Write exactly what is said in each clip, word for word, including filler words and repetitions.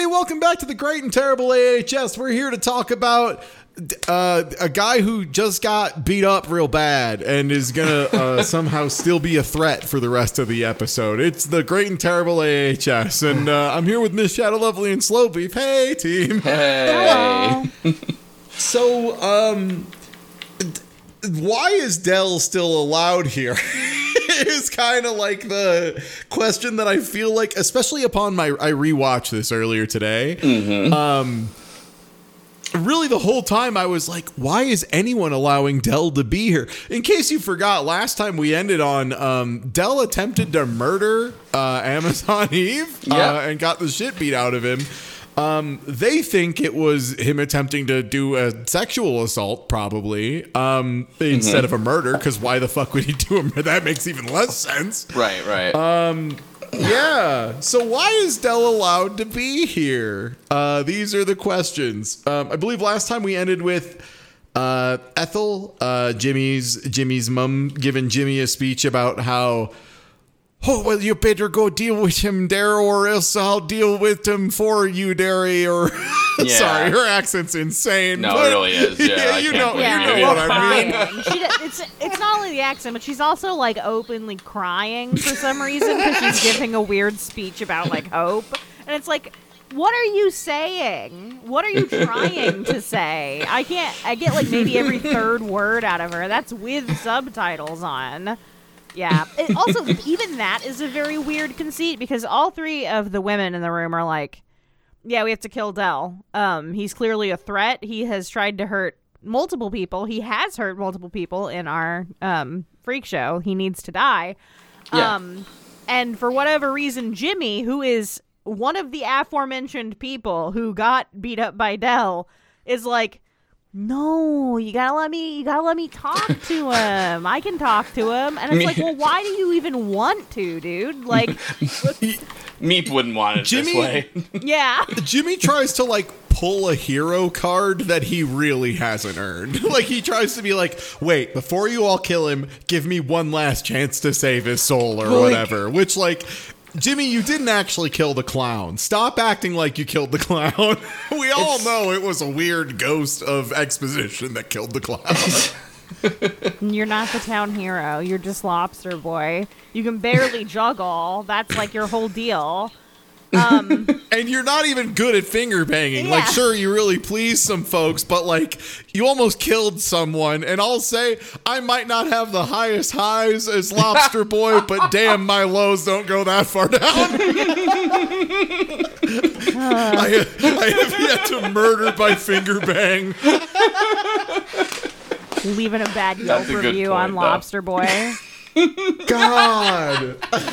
welcome back to the Great and Terrible A H S. We're here to talk about uh, a guy who just got beat up real bad and is gonna uh, somehow still be a threat for the rest of the episode. It's the Great and Terrible A H S, and uh, I'm here with Miss Shadow Lovely and Slow Beef. Hey, team. Hey. So, um, why is Del still allowed here? Is kind of like the question that I feel like, especially upon my, I rewatched this earlier today. Mm-hmm. Um, really the whole time I was like, why is anyone allowing Del to be here? In case you forgot, last time we ended on, um, Del attempted to murder, uh, Amazon Eve, yep. uh, and got the shit beat out of him. Um, they think it was him attempting to do a sexual assault, probably, um, instead mm-hmm. of a murder, because why the fuck would he do a murder? That makes even less sense. Right, right. Um, yeah. So why is Del allowed to be here? Uh, these are the questions. Um, I believe last time we ended with uh, Ethel, uh, Jimmy's Jimmy's mom, giving Jimmy a speech about how, oh, well, you better go deal with him there, or else I'll deal with him for you, Derry. Or yeah. Sorry, her accent's insane. No, it really is. Yeah, yeah you know, yeah, you know what I mean. She, it's it's not only the accent, but she's also like openly crying for some reason because she's giving a weird speech about like hope, and it's like, what are you saying? What are you trying to say? I can't. I get like maybe every third word out of her. That's with subtitles on. Yeah. It also, even that is a very weird conceit because all three of the women in the room are like, yeah, we have to kill Del. Um, he's clearly a threat. He has tried to hurt multiple people. He has hurt multiple people in our um, freak show. He needs to die. Yeah. Um, and for whatever reason, Jimmy, who is one of the aforementioned people who got beat up by Del, is like, no, you gotta let me. You gotta let me talk to him. I can talk to him, and it's like, well, why do you even want to, dude? Like, Meep wouldn't want it Jimmy, this way. Yeah, Jimmy tries to like pull a hero card that he really hasn't earned. Like he tries to be like, wait, before you all kill him, give me one last chance to save his soul or like, whatever. Which like. Jimmy, you didn't actually kill the clown. Stop acting like you killed the clown. We all it's, know it was a weird ghost of exposition that killed the clown. You're not the town hero. You're just Lobster Boy. You can barely juggle. That's like your whole deal. Um, and you're not even good at finger banging. Yeah. Like, sure, you really pleased some folks, but like, you almost killed someone. And I'll say, I might not have the highest highs as Lobster Boy, but damn, my lows don't go that far down. uh. I, I have yet to murder by finger bang. Leaving a bad Yelp review point, on though. Lobster Boy. God.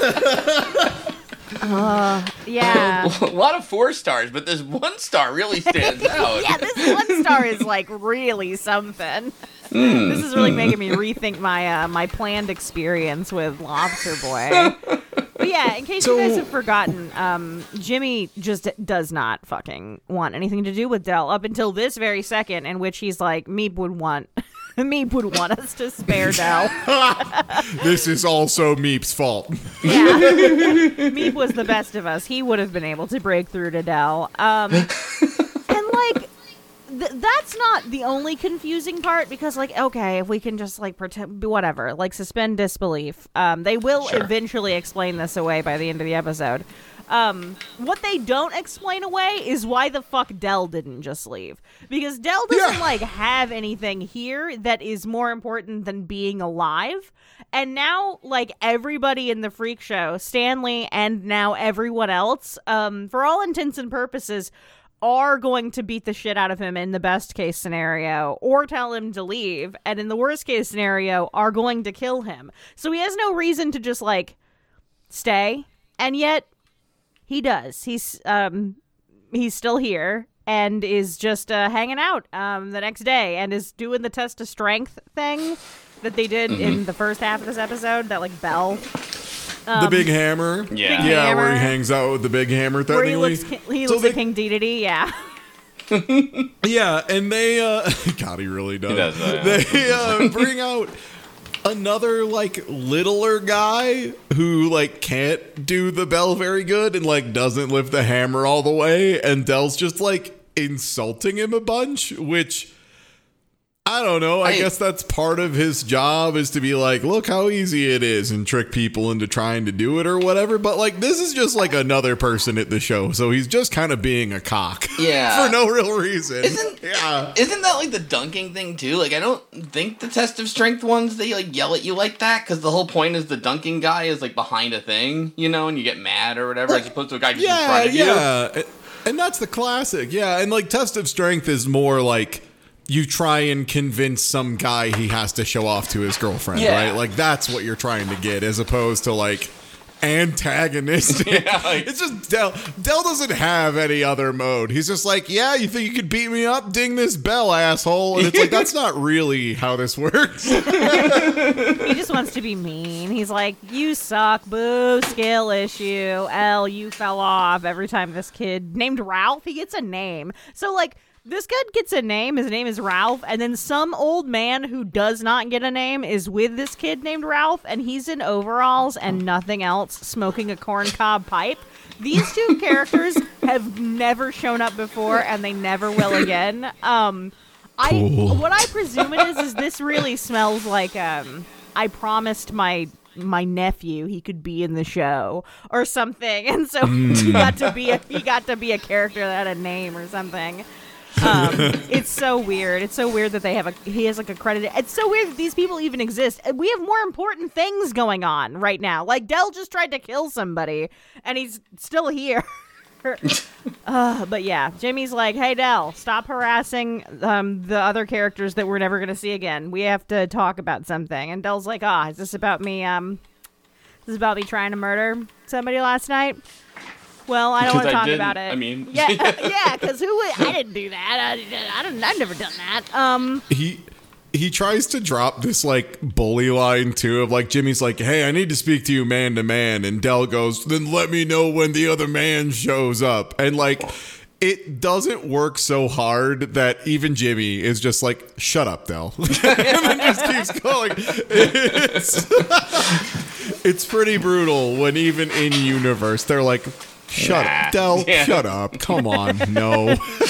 Uh, yeah. A lot of four stars, but this one star really stands out. Yeah, this one star is like really something. Mm, this is really mm. making me rethink my uh, my planned experience with Lobster Boy. But yeah, in case so, you guys have forgotten, um, Jimmy just does not fucking want anything to do with Del up until this very second, in which he's like, Meep would want... Meep would want us to spare Del. This is also Meep's fault. Yeah. Meep was the best of us. He would have been able to break through to Del. Um, and, like, th- that's not the only confusing part because, like, okay, if we can just, like, pretend, whatever, like, suspend disbelief. Um, they will sure. eventually explain this away by the end of the episode. Um, what they don't explain away is why the fuck Del didn't just leave. Because Del doesn't, yeah. like, have anything here that is more important than being alive. And now, like, everybody in the freak show, Stanley and now everyone else, um, for all intents and purposes, are going to beat the shit out of him in the best case scenario or tell him to leave. And in the worst case scenario, are going to kill him. So he has no reason to just, like, stay. And yet... he does. He's um, he's still here and is just uh, hanging out um, the next day and is doing the test of strength thing that they did mm-hmm. in the first half of this episode. That like bell, um, the big hammer. Yeah, big yeah, hammer, where he hangs out with the big hammer. Where he technically. looks, he So looks they- like King Dedede. Yeah. Yeah, and they, uh, God, he really does. He does, uh, they uh, bring out another like littler guy who like can't do the bell very good and like doesn't lift the hammer all the way, and Dell's just like insulting him a bunch, which I don't know. I, I guess that's part of his job, is to be like, look how easy it is, and trick people into trying to do it or whatever. But like, this is just like another person at the show, so he's just kind of being a cock. Yeah. For no real reason. Isn't, yeah. Isn't that like the dunking thing too? Like, I don't think the test of strength ones, they like yell at you like that, because the whole point is the dunking guy is like behind a thing, you know, and you get mad or whatever, as opposed to a guy just yeah, in front of yeah. you. Yeah, and that's the classic. Yeah, and like test of strength is more like, you try and convince some guy he has to show off to his girlfriend, yeah. right? Like, that's what you're trying to get, as opposed to, like, antagonistic. Yeah, like, it's just Dell. Dell doesn't have any other mode. He's just like, yeah, you think you could beat me up? Ding this bell, asshole. And it's like, that's not really how this works. He just wants to be mean. He's like, you suck, boo, skill issue, L, you fell off. Every time this kid named Ralph, he gets a name. So, like, this kid gets a name. His name is Ralph. And then some old man who does not get a name is with this kid named Ralph. And he's in overalls and nothing else, smoking a corncob pipe. These two characters have never shown up before, and they never will again. Um, I Cool. What I presume it is is this really smells like um, I promised my my nephew he could be in the show or something, and so mm. he got to be a, he got to be a character that had a name or something. Um, it's so weird. It's so weird that they have a he has like a credit. It's so weird that these people even exist. We have more important things going on right now. Like Dell just tried to kill somebody, and he's still here. uh, but yeah, Jimmy's like, "Hey Dell, stop harassing um, the other characters that we're never gonna see again. We have to talk about something." And Dell's like, "Ah, is this about me? Um, is this about me trying to murder somebody last night?" Well, I don't want to talk about it. I mean, yeah, yeah, because who would? I didn't do that. I, I don't. I've never done that. Um, he he tries to drop this like bully line too, of like, Jimmy's like, "Hey, I need to speak to you man to man," and Dell goes, "Then let me know when the other man shows up." And like, it doesn't work so hard that even Jimmy is just like, "Shut up, Dell," and then just keeps going. It's it's pretty brutal when even in universe they're like, Shut nah. up, Dell. Yeah. Shut up. Come on. No.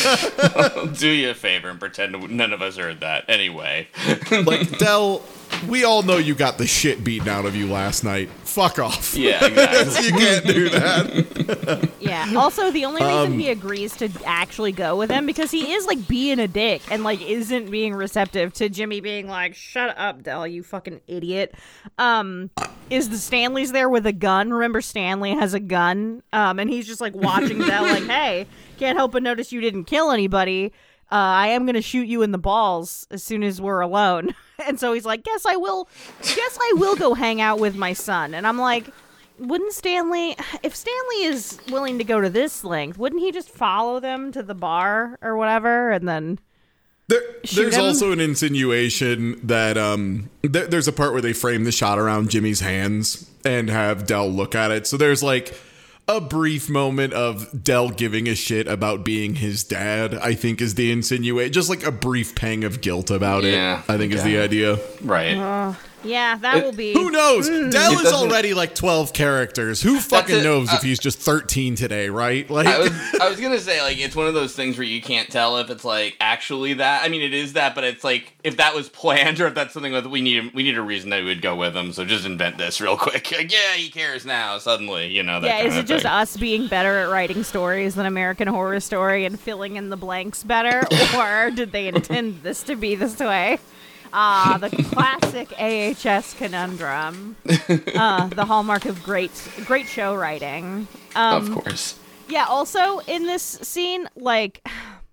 Do you a favor and pretend none of us heard that. Anyway. Like, Dell, we all know you got the shit beaten out of you last night. Fuck off. Yeah, exactly. You can't do that. Yeah. Also, the only reason Um, he agrees to actually go with him because he is like being a dick and like isn't being receptive to Jimmy being like, "Shut up, Dell, you fucking idiot." Um, is the Stanley's there with a gun? Remember, Stanley has a gun, um, and he's just like watching Dell, like, "Hey, can't help but notice you didn't kill anybody. Uh, I am gonna shoot you in the balls as soon as we're alone." And so he's like, "Guess I will. Guess I will go hang out with my son." And I'm like, wouldn't Stanley, if Stanley is willing to go to this length, wouldn't he just follow them to the bar or whatever and then There, shoot there's him? also an insinuation that um, th- there's a part where they frame the shot around Jimmy's hands and have Dell look at it. So there's like a brief moment of Dell giving a shit about being his dad, I think is the insinuation. Just like a brief pang of guilt about Yeah. it, I think is the Yeah. idea. Right. Uh, yeah, that It- will be. Who knows? Dell It is doesn't- already like twelve characters. Who fucking it. knows Uh, if he's just thirteen today, right? Like, I was I was gonna say, like, it's one of those things where you can't tell if it's like actually that. I mean, it is that, but it's like if that was planned or if that's something that we need we need a reason that we would go with him. So just invent this real quick. Like, yeah, he cares now. Suddenly, you know. That Yeah, kind is of it just thing. us being better at writing stories than American Horror Story and filling in the blanks better? Or did they intend this to be this way? Ah, the classic A H S conundrum. Uh, the hallmark of great great show writing. Um, Of course. Yeah, also in this scene, like,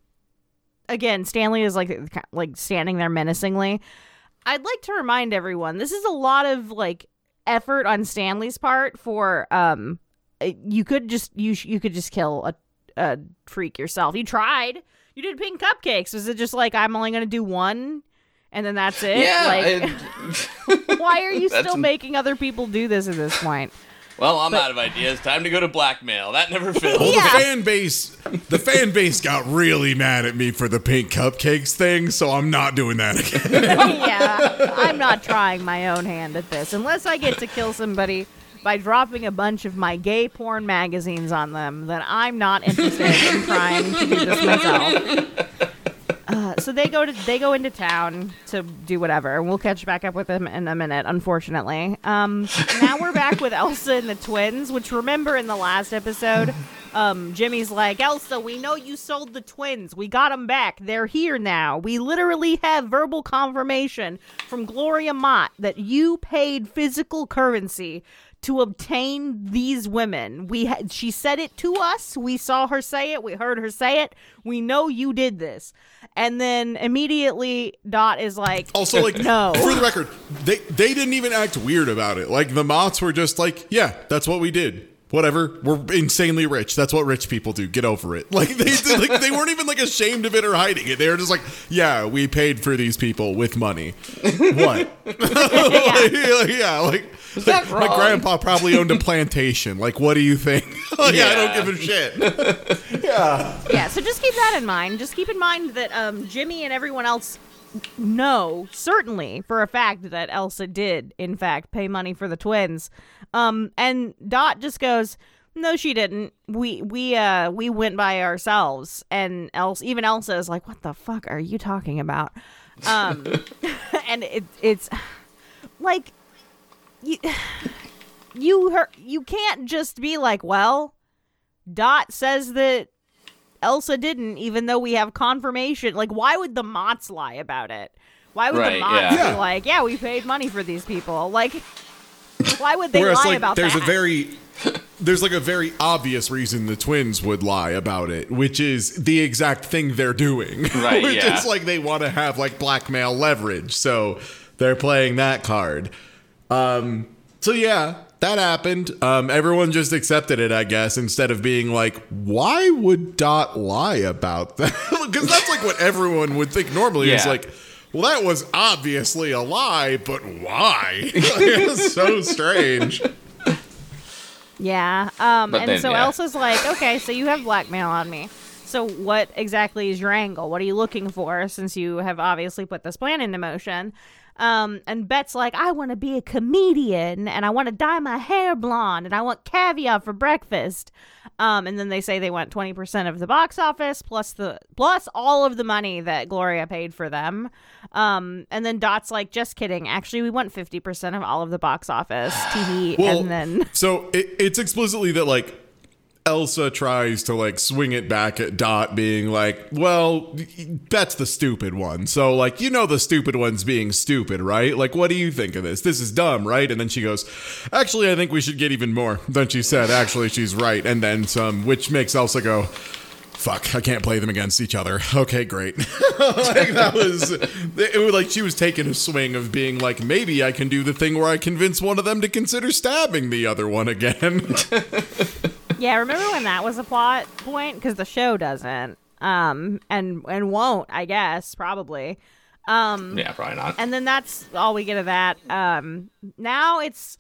again, Stanley is like like standing there menacingly. I'd like to remind everyone, this is a lot of like effort on Stanley's part for um you could just you you could just kill a, a freak yourself. You tried. You did pink cupcakes. Was it just like, I'm only going to do one and then that's it? Yeah. Like, I- why are you That's still an- making other people do this at this point? Well, I'm But- out of ideas. Time to go to blackmail. That never fails. Well, Yeah. the fan base, the fan base got really mad at me for the pink cupcakes thing, so I'm not doing that again. Yeah, I'm not trying my own hand at this unless I get to kill somebody by dropping a bunch of my gay porn magazines on them. Then I'm not interested in trying to do this myself. Uh, so they go to they go into town to do whatever, and we'll catch back up with them in a minute. Unfortunately, um, now we're back with Elsa and the twins. Which remember in the last episode, um, Jimmy's like, Elsa, we know you sold the twins. We got them back. They're here now. We literally have verbal confirmation from Gloria Mott that you paid physical currency to obtain these women. We had, she said it to us. We saw her say it. We heard her say it. We know you did this. And then immediately Dot is like, Also, like, no. for the record, they they didn't even act weird about it. Like, the Motts were just like, yeah, that's what we did. Whatever. We're insanely rich. That's what rich people do. Get over it. Like, they did, like they weren't even like ashamed of it or hiding it. They were just like, yeah, we paid for these people with money. What? Yeah. yeah, like, Is that like, my wrong? grandpa probably owned a plantation. Like, what do you think? Like, Yeah. I don't give a shit. yeah. Yeah, so just keep that in mind. Just keep in mind that um, Jimmy and everyone else know, certainly for a fact, that Elsa did, in fact, pay money for the twins. Um, and Dot just goes, no, she didn't. We we uh we went by ourselves. And Elsa, even Elsa is like, what the fuck are you talking about? Um, and it it's like you you heard, you can't just be like, well, Dot says that Elsa didn't, even though we have confirmation. Like, why would the Motts lie about it? Why would Right, the Motts yeah. be Yeah. like, yeah, we paid money for these people? Like, why would they Whereas, lie like, about there's that? a very, there's like a very obvious reason the twins would lie about it, which is the exact thing they're doing. Right, which yeah. is like they want to have like blackmail leverage, so they're playing that card. Um, so yeah, that happened. Um, everyone just accepted it, I guess, instead of being like, why would Dot lie about that? Because that's like what everyone would think normally. Is Yeah. like, well, that was obviously a lie, but why? Like, it's so strange. Yeah. Um, But and then, so yeah. Elsa's like, okay, so you have blackmail on me. So what exactly is your angle? What are you looking for, since you have obviously put this plan into motion? Um, and Bet's like, I want to be a comedian, and I want to dye my hair blonde, and I want caviar for breakfast. Um, and then they say they want twenty percent of the box office plus the plus all of the money that Gloria paid for them. Um, and then Dot's like, just kidding. Actually, we want fifty percent of all of the box office. Tee Well, and then so it, it's explicitly that like Elsa tries to like swing it back at Dot, being like, well, that's the stupid one. So like, you know, the stupid one's being stupid, right? Like, what do you think of this? This is dumb, right? And then she goes, actually, I think we should get even more. Then she said, actually, she's right. And then some, which makes Elsa go, fuck, I can't play them against each other. Okay, great. Like, that was, it was like she was taking a swing of being like, maybe I can do the thing where I convince one of them to consider stabbing the other one again. yeah, remember when that was a plot point? Because the show doesn't, um, and and won't, I guess, probably. Um, Yeah, probably not. and then that's all we get of that. Um, now it's,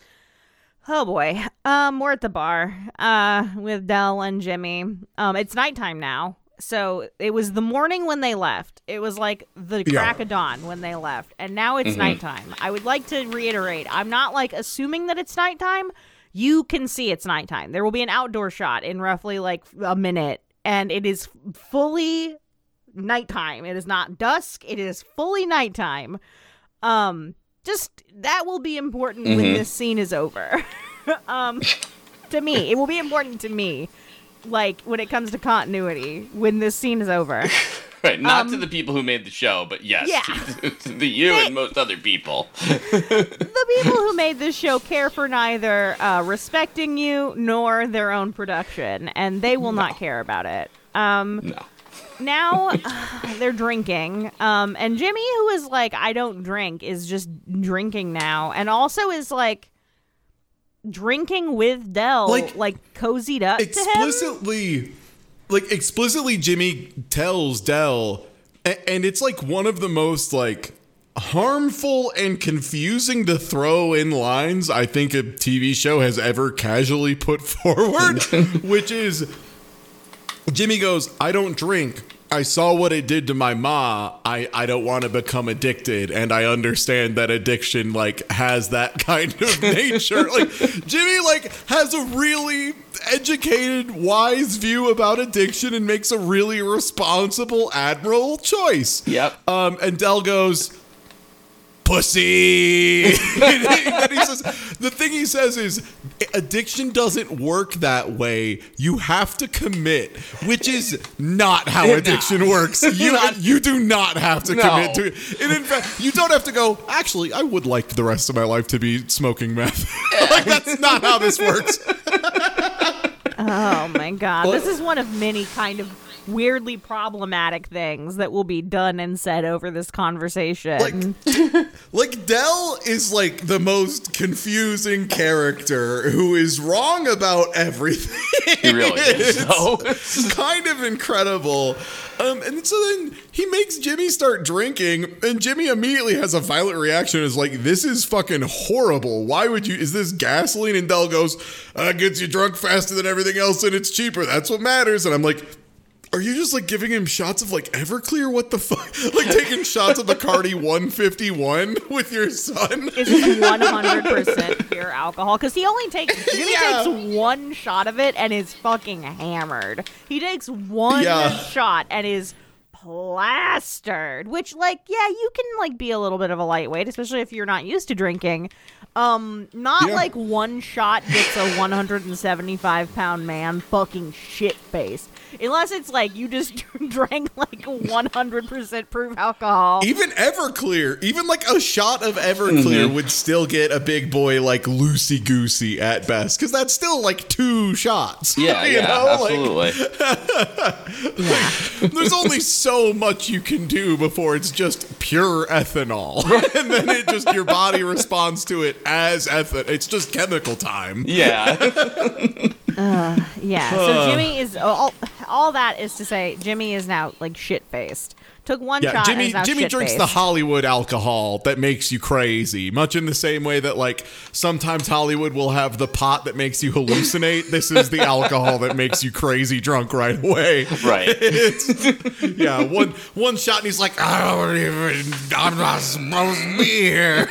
oh boy, um, we're at the bar, uh, with Del and Jimmy. Um, it's nighttime now. So it was the morning when they left. It was like the Yeah. crack of dawn when they left. And now it's nighttime. I would like to reiterate, I'm not like assuming that it's nighttime. You can see it's nighttime. There will be an outdoor shot in roughly like a minute, and it is fully nighttime. It is not dusk. It is fully nighttime. Um, just that will be important when this scene is over. um, to me, it will be important to me. Like, when it comes to continuity, when this scene is over. Right, not um, to the people who made the show, but yes, yeah. to, to the you and most other people. The people who made this show care for neither uh, respecting you nor their own production, and they will not care about it. Um, No. now uh, they're drinking, um, and Jimmy, who is like, I don't drink, is just drinking now, and also is like drinking with Del, like, Like, cozied up to him. explicitly like explicitly Jimmy tells Del, and, and it's like one of the most like harmful and confusing to throw in lines I think a T V show has ever casually put forward, which is Jimmy goes, I don't drink. I saw what it did to my ma. I, I don't want to become addicted. And I understand that addiction, like, has that kind of nature. Like, Jimmy, like, has a really educated, wise view about addiction and makes a really responsible, admirable choice. Yep. Um, and Del goes, pussy. And then he says, the thing he says is, addiction doesn't work that way. You have to commit, which is not how addiction no. works. You not, you do not have to no. commit to it. And in fact, you don't have to go, actually, I would like the rest of my life to be smoking meth. Like, that's not how this works. Oh, my God. This is one of many kind of weirdly problematic things that will be done and said over this conversation. Like, like Del is like the most confusing character who is wrong about everything. He really is. So. It's kind of incredible. Um, and so then he makes Jimmy start drinking, and Jimmy immediately has a violent reaction. Is like, this is fucking horrible. Why would you? Is this gasoline? And Del goes, uh, gets you drunk faster than everything else, and it's cheaper. That's what matters. And I'm like, are you just like giving him shots of like Everclear? What the fuck? Like taking shots of Bacardi one fifty-one with your son? It's just one hundred percent pure alcohol. Because he only takes, Jimmy yeah. takes one shot of it and is fucking hammered. He takes one yeah. shot and is plastered. Which, like, yeah, you can like be a little bit of a lightweight, especially if you're not used to drinking. Um, not yeah. like one shot gets a one hundred seventy-five pound man fucking shit faced. Unless it's like you just drank like one hundred percent proof alcohol. Even Everclear, even like a shot of Everclear mm-hmm. would still get a big boy like loosey-goosey at best. Because that's still like two shots. Yeah, you yeah, know? Absolutely. Like, yeah. There's only so much you can do before it's just pure ethanol. And then it just, your body responds to it as ethanol. It's just chemical time. Yeah. uh, yeah, so Jimmy is... all. All that is to say, Jimmy is now like shit faced. Took one yeah, shot. Jimmy, and is now Jimmy drinks shit-faced. the Hollywood alcohol that makes you crazy, much in the same way that like sometimes Hollywood will have the pot that makes you hallucinate. This is the alcohol that makes you crazy drunk right away. Right. It's, yeah. One one shot and he's like, I don't even. I'm not supposed to be here.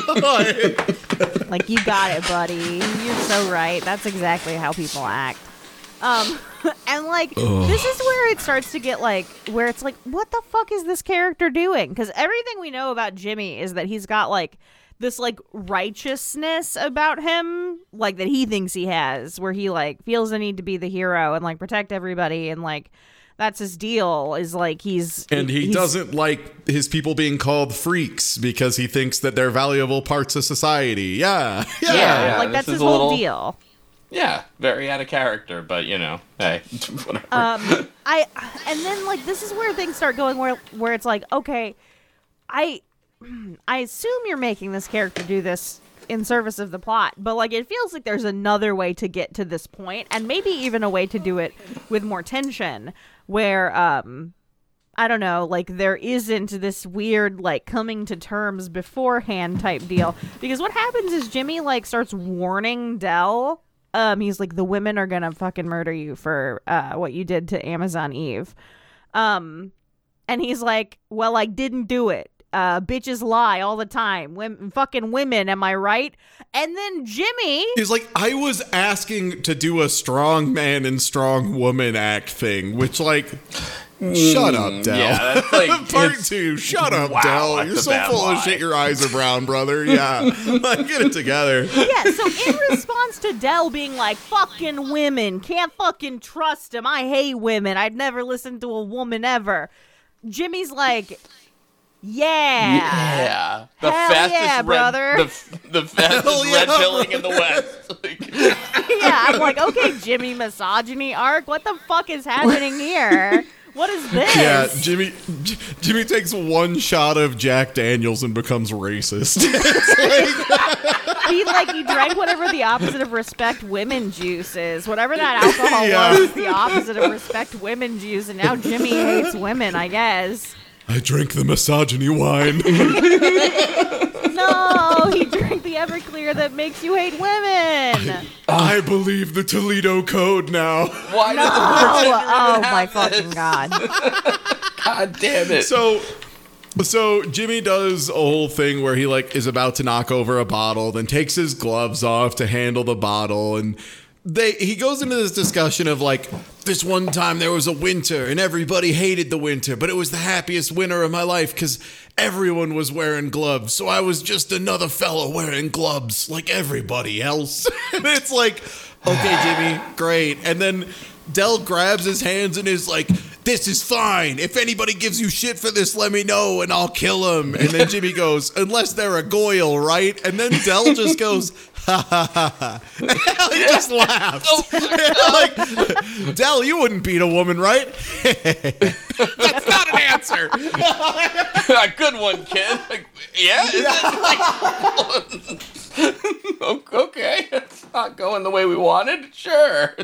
Like, you got it, buddy. You're so right. That's exactly how people act. Um. And, like, Ugh. This is where it starts to get, like, where it's like, what the fuck is this character doing? Because everything we know about Jimmy is that he's got, like, this, like, righteousness about him, like, that he thinks he has, where he, like, feels the need to be the hero and, like, protect everybody, and, like, that's his deal, is, like, he's... And he he's, doesn't like his people being called freaks because he thinks that they're valuable parts of society. Yeah. Yeah, yeah, yeah like, that's his whole little... deal. Yeah, very out of character, but you know, hey, whatever. Um, I and then like this is where things start going where where it's like, okay, I I assume you're making this character do this in service of the plot, but like it feels like there's another way to get to this point, and maybe even a way to do it with more tension, where um I don't know, like there isn't this weird like coming to terms beforehand type deal, because what happens is Jimmy like starts warning Del. Um, he's like, the women are gonna fucking murder you for uh, what you did to Amazon Eve. Um, and he's like, well, I didn't do it. Uh, bitches lie all the time. Women, fucking women, am I right? And then Jimmy... He's like, I was asking to do a strong man and strong woman act thing, which like... Shut up, Del. Yeah, that's like part two. Shut up, wow, Del. You're so full lie. of shit. Your eyes are brown, brother. Yeah, like, get it together. Yeah. So in response to Del being like, "Fucking women, can't fucking trust them. I hate women. I'd never listen to a woman ever." Jimmy's like, "Yeah, yeah, the hell fastest yeah, red, brother. the, the fastest yeah, red pilling in the West." Yeah, I'm like, okay, Jimmy, misogyny arc. What the fuck is happening here? What is this? Yeah, Jimmy J- Jimmy takes one shot of Jack Daniels and becomes racist. Like... he like he drank whatever the opposite of respect women juice is. Whatever that alcohol yeah. was, the opposite of respect women juice, and now Jimmy hates women, I guess. I drink the misogyny wine. No, he drank the Everclear that makes you hate women. I believe the Toledo Code now. Why No, did the bartender oh even my have fucking this? god. God damn it. So, so Jimmy does a whole thing where he like is about to knock over a bottle, then takes his gloves off to handle the bottle, and they he goes into this discussion of like, this one time there was a winter and everybody hated the winter, but it was the happiest winter of my life because everyone was wearing gloves, so I was just another fella wearing gloves like everybody else. And it's like, okay, Jimmy, great. And then Del grabs his hands and is like, this is fine. If anybody gives you shit for this, let me know and I'll kill him. And then Jimmy goes, unless they're a Goyle, right? And then Del just goes, ha ha ha ha. He just laughs. Oh Like, Del, you wouldn't beat a woman, right? That's not an answer. A good one, kid. Like, yeah? Is it like, okay, it's not going the way we wanted. Sure.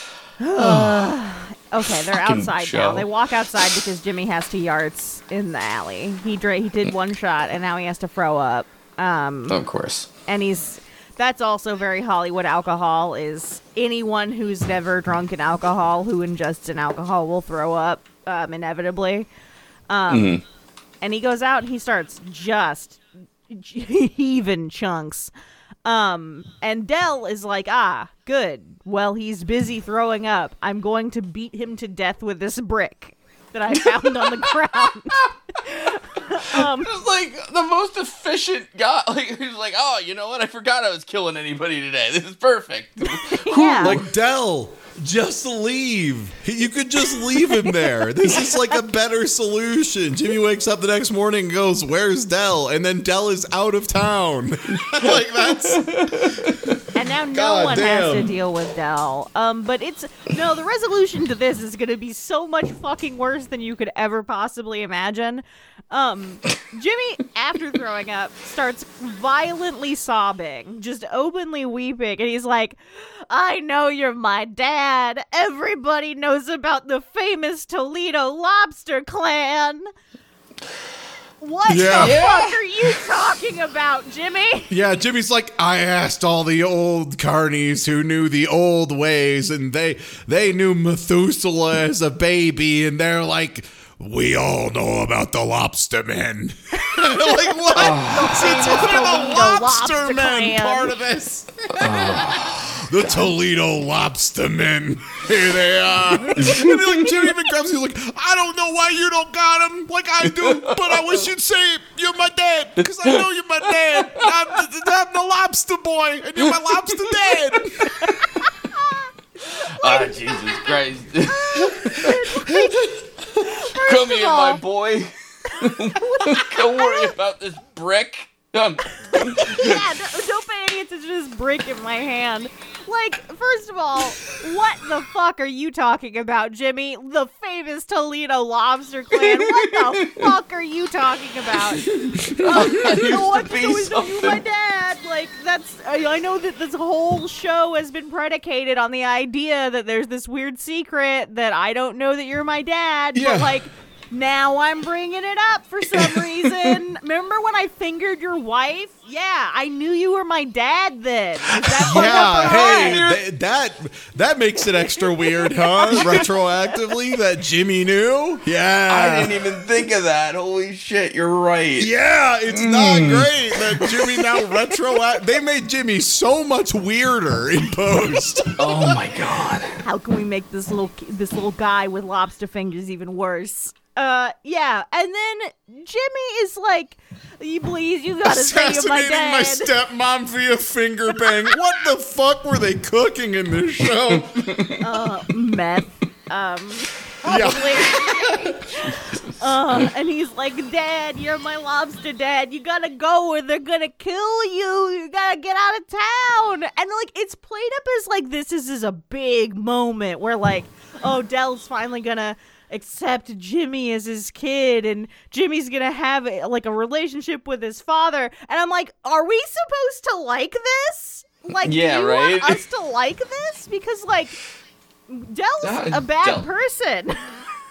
Okay, they're Fucking outside show. now. They walk outside because Jimmy has to yarts in the alley. He dra- he did one shot and now he has to throw up. Um, Of course. and he's that's also very Hollywood alcohol. Is anyone who's never drunk an alcohol who ingests an alcohol will throw up um, inevitably. Um, Mhm. And he goes out and he starts just heaving chunks. Um, and Del is like, ah, good. Well, he's busy throwing up. I'm going to beat him to death with this brick that I found on the ground. um, Just like the most efficient guy. Like he's like, oh, you know what? I forgot I was killing anybody today. This is perfect. yeah. Like, Del, just leave. You could just leave him there. This is like a better solution. Jimmy wakes up the next morning and goes, where's Del? And then Del is out of town. Like, that's... And now no God one has to damn. deal with Del. Um, but it's no, the resolution to this is gonna be so much fucking worse than you could ever possibly imagine. Um, Jimmy, after throwing up, starts violently sobbing, just openly weeping, and he's like, I know you're my dad. Everybody knows about the famous Toledo Lobster Clan. What Yeah. the Yeah. fuck are you talking about, Jimmy? Yeah, Jimmy's like, I asked all the old carnies who knew the old ways, and they they knew Methuselah as a baby, and they're like, we all know about the lobster men. Like, what? See, it's Famous the Toledo lobster Lobster men Clan. part of this. The Toledo lobster men. Here they are. And then, like, Jimmy even grabs you like, I don't know why you don't got him like I do, but I wish you'd say you're my dad, because I know you're my dad. I'm the, I'm the lobster boy, and you're my lobster dad. Ah, Jesus Christ. Come here, all- my boy. Don't worry about this brick. Um, Yeah, don't, don't pay any attention to this brick in my hand. Like, first of all, what the fuck are you talking about, Jimmy? The famous Toledo Lobster Clan. What the fuck are you talking about? Um, you know what? be So is you my something. dad. Like, that's. I, I know that this whole show has been predicated on the idea that there's this weird secret that I don't know that you're my dad. Yeah. But, like, now I'm bringing it up for some reason. Remember when I fingered your wife? Yeah, I knew you were my dad then. Is that fucked up Yeah, or hey, what? th- that that makes it extra weird, huh? Retroactively, that Jimmy knew. Yeah, I didn't even think of that. Holy shit, you're right. Yeah, it's not great that Jimmy now retroact. They made Jimmy so much weirder in post. Oh my god. How can we make this little this little guy with lobster fingers even worse? Uh, yeah, and then Jimmy is like, "You please, you gotta say you're my Assassinating my dad." stepmom via finger bang. What the fuck were they cooking in this show? uh, meth. Um, Yeah. probably. uh, and he's like, Dad, you're my lobster dad. You gotta go or they're gonna kill you. You gotta get out of town. And like, it's played up as like this is, is a big moment where like, oh, Del's finally gonna accept Jimmy as his kid and Jimmy's gonna have a, like a relationship with his father. And I'm like, are we supposed to like this? Like, Yeah, do you right? want us to like this? Because like, Del's Yeah, a bad Del- person.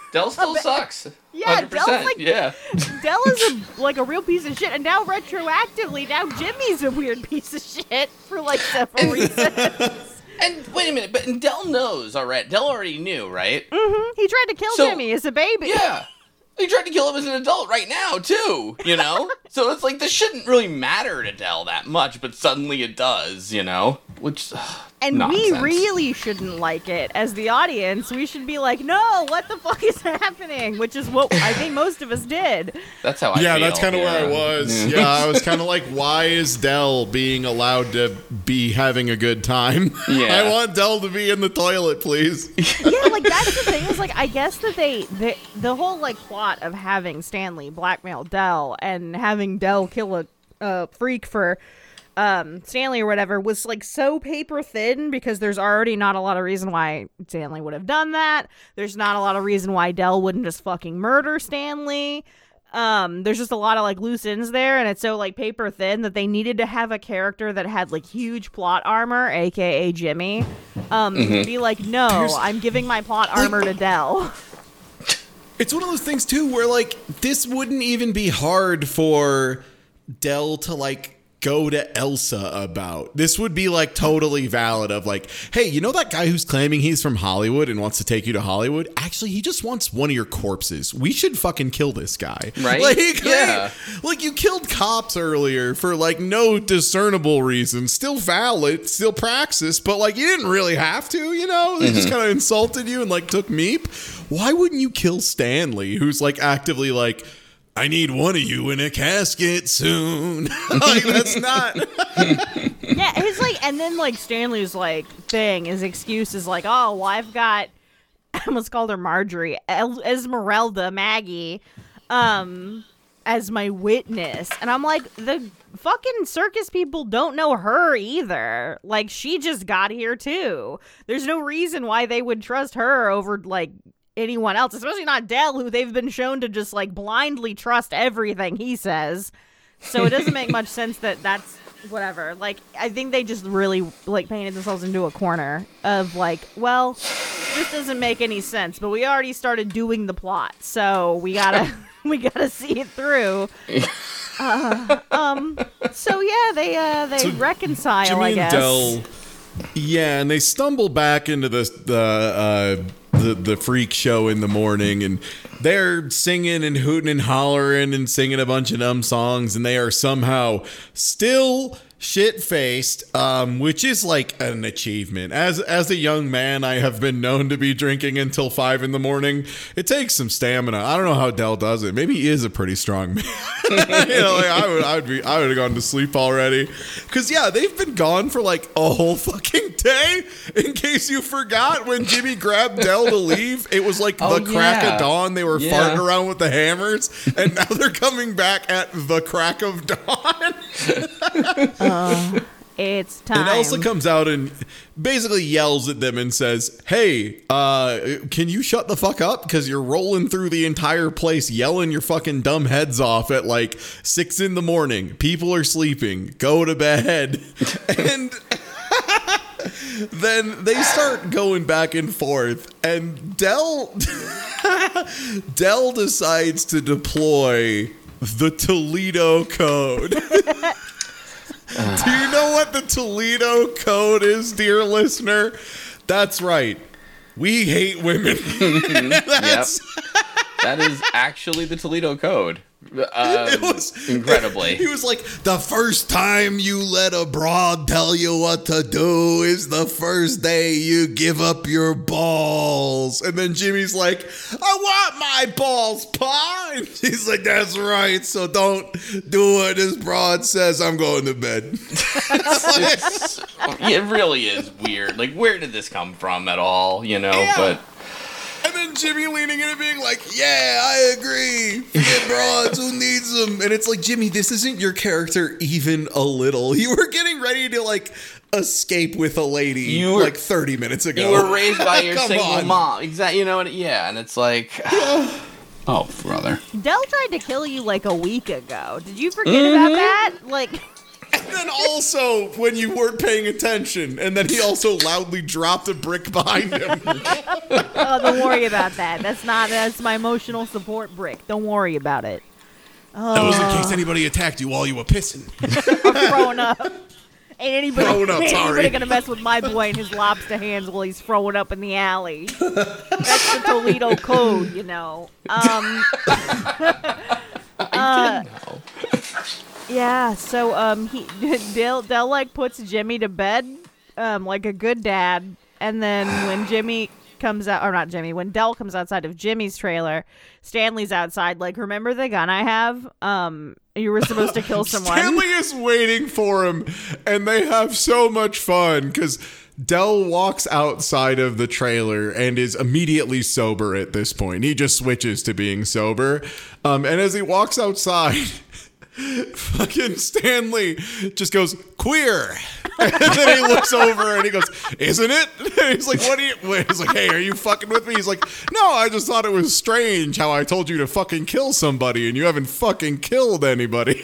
Del still sucks. Yeah, one hundred percent. Del's like yeah. Del is a, like a real piece of shit, and now retroactively, now Jimmy's a weird piece of shit for like several reasons. And wait a minute, but Del knows already. Del already knew, right? Mm-hmm. He tried to kill So- Jimmy as a baby. Yeah. He tried to kill him as an adult right now, too, you know? So it's like, this shouldn't really matter to Del that much, but suddenly it does, you know? Which, ugh, And nonsense. we really shouldn't like it as the audience. We should be like, no, what the fuck is happening? Which is what I think most of us did. That's how I Yeah, feel. that's kind of yeah. where I was. Yeah, I was kind of like, why is Del being allowed to be having a good time? Yeah. I want Del to be in the toilet, please. Yeah, like that's the thing. Is like I guess that they, they the whole like plot of having Stanley blackmail Del and having Del kill a, a freak for um, Stanley or whatever was like so paper thin because there's already not a lot of reason why Stanley would have done that. There's not a lot of reason why Del wouldn't just fucking murder Stanley. Um, there's just a lot of like loose ends there, and it's so like paper thin that they needed to have a character that had like huge plot armor, aka Jimmy. Um, Mm-hmm. be like, no, There's- I'm giving my plot armor to Del. It's one of those things too where like this wouldn't even be hard for Del to like go to Elsa about. This would be like totally valid of like, hey, you know that guy who's claiming he's from Hollywood and wants to take you to Hollywood? Actually, he just wants one of your corpses. We should fucking kill this guy. Right? Like, Yeah. Like, like you killed cops earlier for like no discernible reason. Still valid, still praxis, but like you didn't really have to, you know? They just kind of insulted you and like took meep. Why wouldn't you kill Stanley, who's like actively like, I need one of you in a casket soon. Like, that's not. Yeah, his like, and then like Stanley's like thing, his excuse is like, oh, well, I've got, I almost called her Marjorie, El- Esmeralda, Maggie, um, as my witness, and I'm like, the fucking circus people don't know her either. Like, she just got here too. There's no reason why they would trust her over like anyone else, especially not Del, who they've been shown to just like blindly trust everything he says. So it doesn't make much sense that that's whatever. Like, I think they just really like painted themselves into a corner of like, well, this doesn't make any sense, but we already started doing the plot, so we gotta we gotta see it through. Uh, um. So yeah, they uh they So reconcile. Jimmy I and guess. Del, yeah, and they stumble back into the the uh, the the freak show in the morning, and they're singing and hooting and hollering and singing a bunch of dumb songs, and they are somehow still shit-faced, um, which is like an achievement. As as a young man, I have been known to be drinking until five in the morning. It takes some stamina. I don't know how Del does it. Maybe he is a pretty strong man. You know, like I would, I would be, I would have gone to sleep already. Cause yeah, they've been gone for like a whole fucking day. In case you forgot, when Jimmy grabbed Del to leave, it was like Oh, the crack yeah. of dawn. They were Yeah. farting around with the hammers, and now they're coming back at the crack of dawn. It's time. And Elsa comes out and basically yells at them and says, hey, uh, can you shut the fuck up? Because you're rolling through the entire place yelling your fucking dumb heads off at like six in the morning. People are sleeping. Go to bed. And then they start going back and forth. And Del, Del decides to deploy the Toledo Code. Do you know what the Toledo Code is, dear listener? That's right. We hate women. That's, That is actually the Toledo Code. Um, it was incredibly. He was like, the first time you let a broad tell you what to do is the first day you give up your balls. And then Jimmy's like, I want my balls, Pa. And he's like, that's right. So don't do what this broad says. I'm going to bed. It's- it really is weird. Like, where did this come from at all? You know, Yeah. but And then Jimmy leaning in and being like, yeah, I agree. Forget broads, who needs them? And it's like, Jimmy, this isn't your character even a little. You were getting ready to, like, escape with a lady You were- like thirty minutes ago. you were raised by your Come single on. mom. Exactly. You know what? Yeah, and it's like, oh, brother. Del tried to kill you like a week ago. Did you forget about that? Like, then also when you weren't paying attention, and then he also loudly dropped a brick behind him. Oh, don't worry about that. That's not. That's my emotional support brick. Don't worry about it. That was in case anybody attacked you while you were pissing. I'm throwing up. Ain't anybody, Throwing up, ain't sorry. anybody gonna mess with my boy and his lobster hands while he's throwing up in the alley. That's the Toledo code, you know. Um, uh, yeah, so um, he Dell, Dell like puts Jimmy to bed, um, like a good dad, and then when Jimmy comes out, or not Jimmy, when Dell comes outside of Jimmy's trailer, Stanley's outside, like, remember the gun I have? Um, you were supposed to kill someone. Stanley is waiting for him, and they have so much fun, because Dell walks outside of the trailer and is immediately sober at this point. He just switches to being sober. Um, and as he walks outside, fucking Stanley just goes, queer. And then he looks over and he goes, isn't it? And he's like, what are you? He's like, hey, are you fucking with me? He's like, no, I just thought it was strange how I told you to fucking kill somebody and you haven't fucking killed anybody.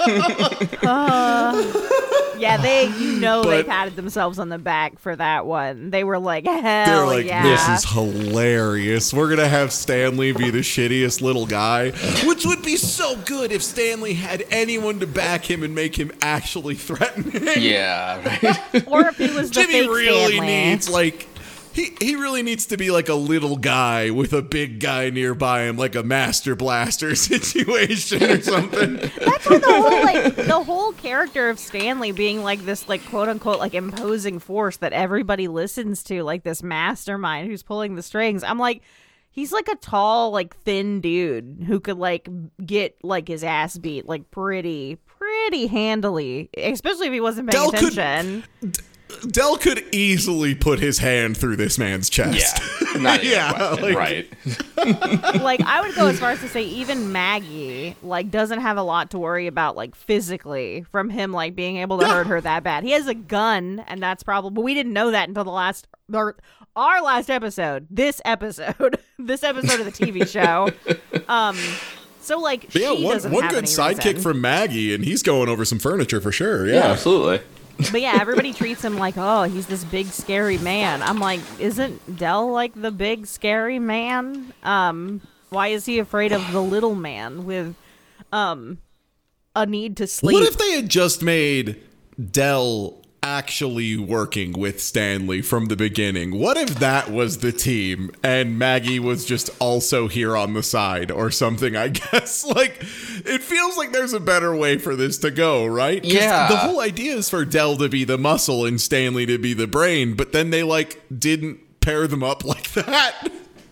uh, yeah, they, you know, But- they patted themselves on the back for that one. They were like, hell They're like, yeah. this is hilarious. We're going to have Stanley be the shittiest little guy, which would be so good if Stanley had anyone to back him and make him actually threatening. Yeah, right. Or if he was the Jimmy fake really Stanley. needs, like, he, he really needs to be like a little guy with a big guy nearby him, like a Master Blaster situation or something. That's why the whole like the whole character of Stanley being like this like quote unquote like imposing force that everybody listens to, like this mastermind who's pulling the strings. I'm like, he's like a tall, like thin dude who could like get like his ass beat like pretty, pretty handily, especially if he wasn't paying Del could- attention. Dell could easily put his hand through this man's chest. Yeah, not even Yeah, a question. like- Right. Like, I would go as far as to say even Maggie like doesn't have a lot to worry about like physically from him like being able to hurt her that bad. He has a gun, and that's probably, but we didn't know that until the last or our last episode. This episode, this episode of the T V show. Um, so like But yeah, she one, doesn't one have good any sidekick reason. from Maggie, and he's going over some furniture for sure. Yeah, Yeah. absolutely. But yeah, everybody treats him like, oh, he's this big scary man. I'm like, isn't Dell like the big scary man? Um, why is he afraid of the little man with um a need to sleep? What if they had just made Dell actually working with Stanley from the beginning? What if that was the team and Maggie was just also here on the side or something, I guess? Like, it feels like there's a better way for this to go, right? 'Cause Yeah. the whole idea is for Dell to be the muscle and Stanley to be the brain, but then they, like, didn't pair them up like that.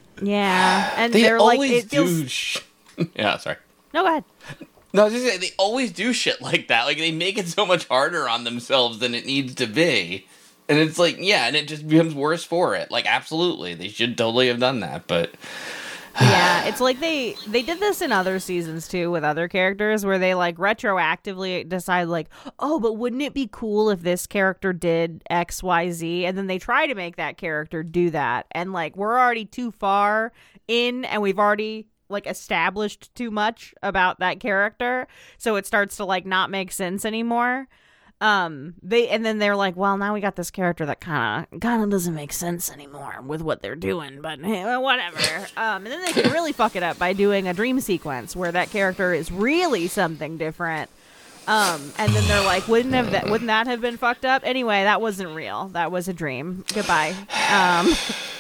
Yeah, and They they're like, always it feels. do. Sh- yeah, sorry. No, go ahead. No, I was just saying, they always do shit like that. Like, they make it so much harder on themselves than it needs to be. And it's like, yeah, and it just becomes worse for it. Like, absolutely. They should totally have done that, but... Yeah, it's like they they did this in other seasons too with other characters where they like retroactively decide like, oh, but wouldn't it be cool if this character did X, Y, Z? And then they try to make that character do that. And like, we're already too far in and we've already like established too much about that character. So it starts to like not make sense anymore. Um, they and then they're like, well, now we got this character that kind of kind of doesn't make sense anymore with what they're doing, but hey, well, whatever. Um, and then they can really fuck it up by doing a dream sequence where that character is really something different. Um, and then they're like, wouldn't have that wouldn't that have been fucked up? Anyway, that wasn't real. That was a dream. Goodbye. Um,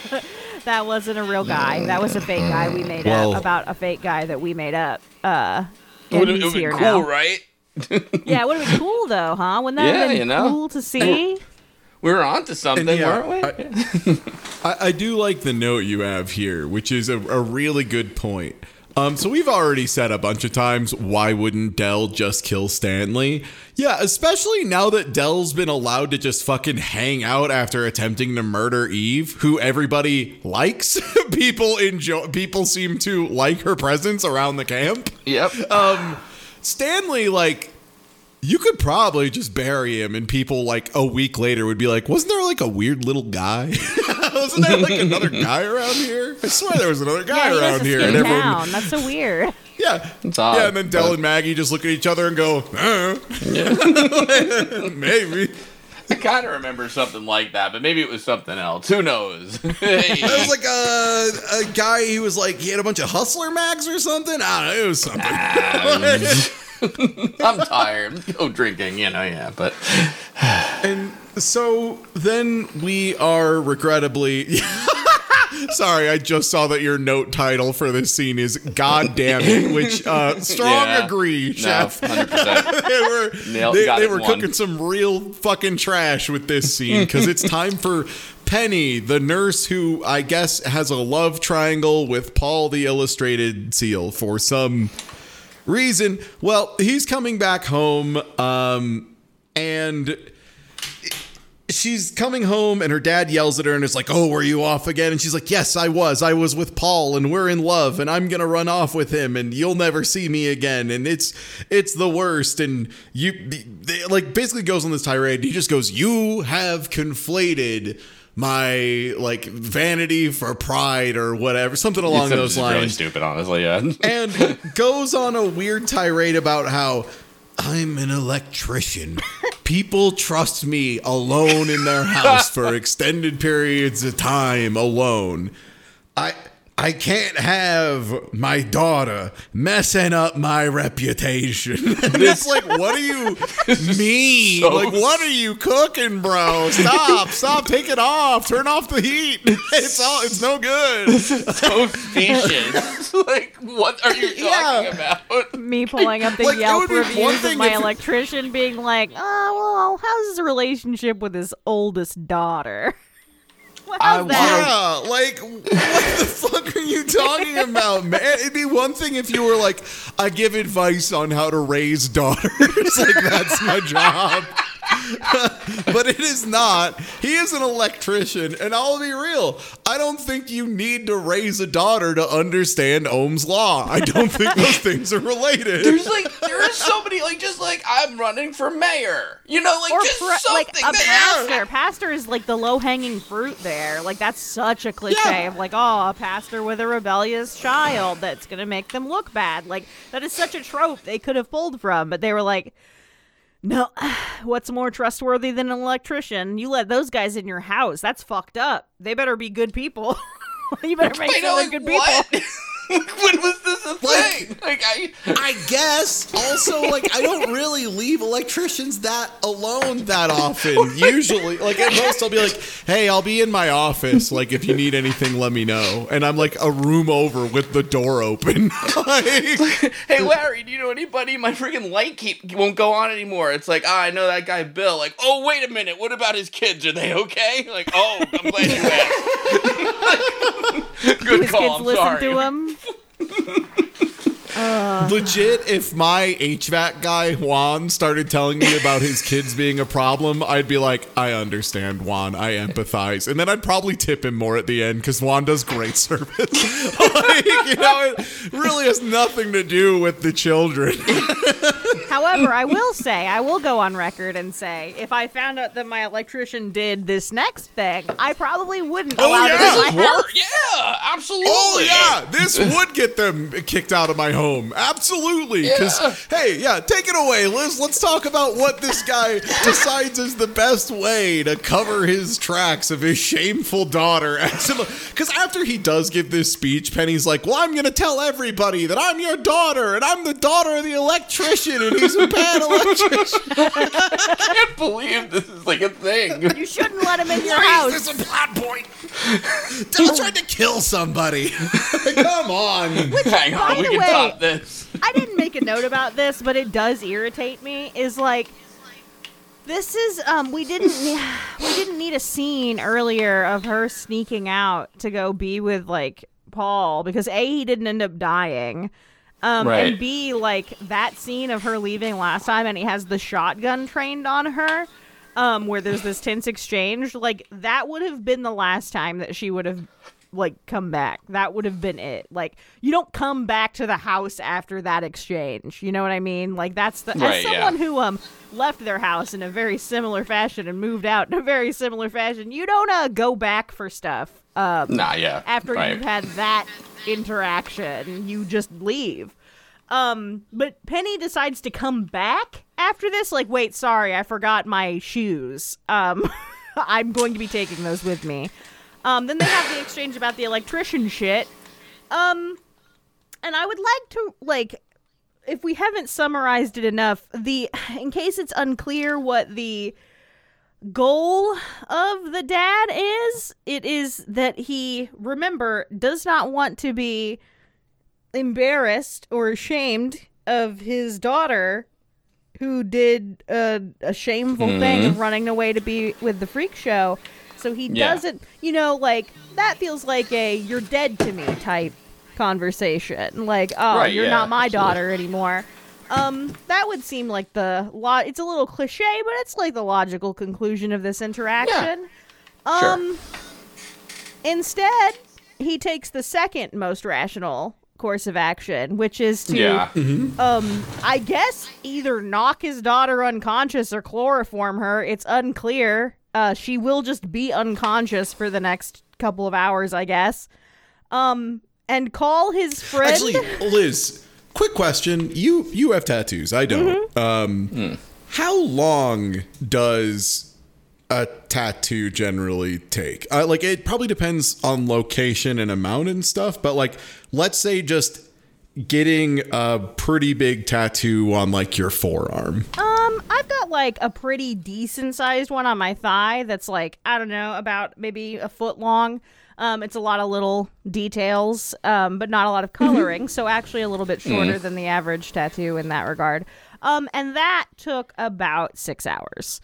that wasn't a real guy. That was a fake guy we made Well- up about a fake guy that we made up. Uh, It and would he's have been here cool, now. right? Yeah, it would have been cool though, huh? Wouldn't that Yeah, have been you know. cool to see? We were on to something, And yeah, weren't we? I, I do like the note you have here, which is a, a really good point. Um, so we've already said a bunch of times, why wouldn't Dell just kill Stanley? Yeah, especially now that Dell's been allowed to just fucking hang out after attempting to murder Eve, who everybody likes. people enjoy. People seem to like her presence around the camp. Yep. Um, Stanley, like, you could probably just bury him and people like a week later would be like, wasn't there like a weird little guy? Wasn't there like another guy around here? I swear there was another guy Yeah, he around was a here. skin And everyone, town. That's so weird. yeah, Yeah. It's odd, yeah, and then Del but- and Maggie just look at each other and go, uh, maybe. I kind of remember something like that, but maybe it was something else. Who knows? It was like a, a guy, he was like, he had a bunch of Hustler mags or something. I don't know, it was something. I'm tired. Go drinking, you know, yeah, but... And so then we are regrettably... Sorry, I just saw that your note title for this scene is God Damn It, which, uh, strong Yeah. agree, Chef. No, one hundred percent. they were, Nailed- they, got they it were one. cooking some real fucking trash with this scene because it's time for Penny, the nurse who I guess has a love triangle with Paul the Illustrated Seal for some reason. Well, he's coming back home, um, and she's coming home and her dad yells at her and is like, oh, were you off again? And she's like, yes, I was. I was with Paul and we're in love and I'm going to run off with him and you'll never see me again. And it's it's the worst. And you they, like basically goes on this tirade. He just goes, you have conflated my like vanity for pride or whatever, something along It's those just really lines. stupid, honestly, yeah. And goes on a weird tirade about how I'm an electrician. People trust me alone in their house for extended periods of time alone. I I can't have my daughter messing up my reputation. And it's like, what do you mean? So- Like, what are you cooking, bro? Stop, stop, take it off. Turn off the heat. It's all it's no good. So specious. Like, what are you talking Yeah. about? Me pulling up the Like, it Yelp would be one reviews of thing my if it- electrician being like, oh, well, how's his relationship with his oldest daughter? Well, I how's that? Yeah, like, what the fuck are you talking about, man? It'd be one thing if you were like, I give advice on how to raise daughters. Like, that's my job. But it is not. He is an electrician, and I'll be real. I don't think you need to raise a daughter to understand Ohm's law. I don't think those things are related. There's like, there is somebody, like, just like, I'm running for mayor. You know, like, Or just pre- like something. a that- pastor. Pastor is like the low hanging fruit there. Like that's such a cliche Yeah. of like, oh, a pastor with a rebellious child that's gonna make them look bad. Like that is such a trope they could have pulled from, but they were like, no, what's more trustworthy than an electrician? You let those guys in your house. That's fucked up. They better be good people. You better make I sure know, they're like, good what? people. When was this a Like- thing? Like, I... I guess. Also, like, I don't really leave electricians that alone that often. Usually, like, at most, I'll be like, hey, I'll be in my office. Like, if you need anything, let me know. And I'm like a room over with the door open. Like, Hey, Larry, do you know anybody? My freaking light keep won't go on anymore. It's like, ah, I know that guy Bill. Like, oh, wait a minute. What about his kids? Are they okay? Like, oh, I'm glad you asked. Good His call. kids I'm listen sorry. to him. legit, if my H V A C guy, Juan, started telling me about his kids being a problem, I'd be like, I understand, Juan. I empathize. And then I'd probably tip him more at the end because Juan does great service. Like, you know, it really has nothing to do with the children. However, I will say, I will go on record and say, if I found out that my electrician did this next thing, I probably wouldn't Oh, allow yeah. them in my house. Work? Yeah, absolutely. Oh, yeah, this would get them kicked out of my home. Absolutely. Because, Yeah. hey, yeah, take it away, Liz. Let's talk about what this guy decides is the best way to cover his tracks of his shameful daughter. Because after he does give this speech, Penny's like, well, I'm going to tell everybody that I'm your daughter, and I'm the daughter of the electrician, and he's a bad electrician. I can't believe this is like a thing. You shouldn't let him in your Why house. is this a plot point? Dell tried to kill somebody. Come on. Hang on, by we the can way- top this. I didn't make a note about this, but it does irritate me. Is like, this is um, we didn't ne- we didn't need a scene earlier of her sneaking out to go be with like Paul because A, he didn't end up dying. Um, Right. And B, like that scene of her leaving last time and he has the shotgun trained on her, um, where there's this tense exchange, like that would have been the last time that she would have like come back. That would have been it. Like you don't come back to the house after that exchange. You know what I mean? Like that's the Right, as yeah. someone who um left their house in a very similar fashion and moved out in a very similar fashion, you don't uh go back for stuff. Um Nah, yeah. after right. you've had that interaction, you just leave. Um, but Penny decides to come back after this. Like, wait, sorry, I forgot my shoes. Um, I'm going to be taking those with me. Um, then they have the exchange about the electrician shit. Um, and I would like to, like, if we haven't summarized it enough, the, in case it's unclear what the goal of the dad is, it is that he, remember, does not want to be embarrassed or ashamed of his daughter who did a, a shameful mm-hmm. thing of running away to be with the freak show. So he yeah. doesn't, you know, like, that feels like a you're dead to me type conversation. Like, oh, right, you're yeah, not my absolutely. daughter anymore. Um, that would seem like the lo- it's a little cliche, but it's like the logical conclusion of this interaction. Yeah. Um, sure. Instead, he takes the second most rational course of action, which is to, yeah. mm-hmm. um, I guess either knock his daughter unconscious or chloroform her. It's unclear. Uh, she will just be unconscious for the next couple of hours, I guess. Um, and call his friend. Actually, Liz, quick question. You you have tattoos. I don't. Mm-hmm. Um, mm. How long does a tattoo generally take? Uh, like, it probably depends on location and amount and stuff, but like, let's say just getting a pretty big tattoo on like your forearm. Um, I've got like a pretty decent sized one on my thigh that's like, I don't know, about maybe a foot long. Um, it's a lot of little details, um, but not a lot of coloring, so actually a little bit shorter mm. than the average tattoo in that regard. Um, and that took about six hours.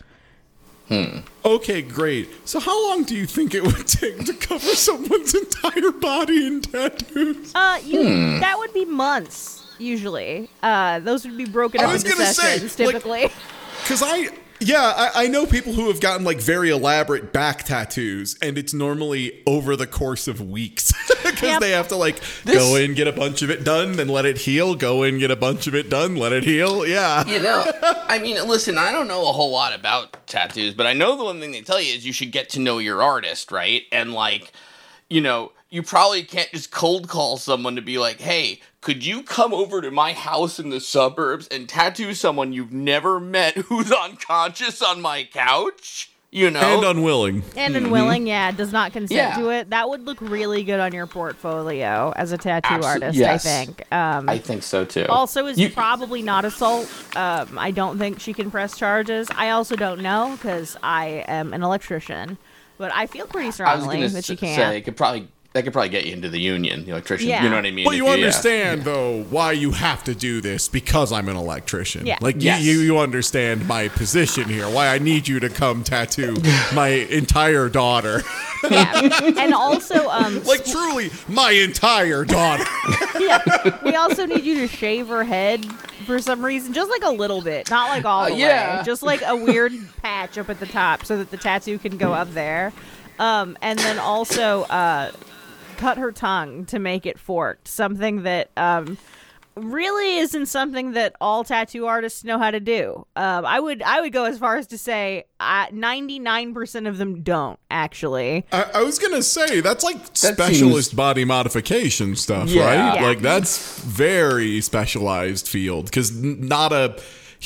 Hmm. Okay, great. So how long do you think it would take to cover someone's entire body in tattoos? Uh, you hmm. that would be months, usually. Uh, those would be broken up into sessions, say, typically. Because like, I... Yeah, I, I know people who have gotten like very elaborate back tattoos, and it's normally over the course of weeks because yep. they have to like this, go in, get a bunch of it done, then let it heal. Go in, get a bunch of it done, let it heal. Yeah, you know, I mean, listen, I don't know a whole lot about tattoos, but I know the one thing they tell you is you should get to know your artist, right? And like, you know, you probably can't just cold call someone to be like, hey, could you come over to my house in the suburbs and tattoo someone you've never met who's unconscious on my couch? You know? And unwilling. And unwilling, mm-hmm. yeah, does not consent yeah. to it. That would look really good on your portfolio as a tattoo Absol- artist, yes. I think. Um, I think so, too. Also is you- probably not assault. Um, I don't think she can press charges. I also don't know, because I am an electrician. But I feel pretty strongly that s- she can. Say, it could probably... That could probably get you into the union, the electrician. Yeah. You know what I mean? Well, you if understand, you, yeah. though, why you have to do this because I'm an electrician. Yeah. Like, yes. you, you understand my position here, why I need you to come tattoo my entire daughter. Yeah. And also... Um, like, truly, my entire daughter. Yeah. We also need you to shave her head for some reason. Just like a little bit. Not like all the uh, yeah. way. Just like a weird patch up at the top so that the tattoo can go up there. Um, and then also... Uh, cut her tongue to make it forked. Something that um, really isn't something that all tattoo artists know how to do. Um, I would I would go as far as to say uh, ninety-nine percent of them don't, actually. I, I was going to say, that's like that specialist seems... body modification stuff, yeah. right? Yeah. Like, that's very specialized field, because n- not a...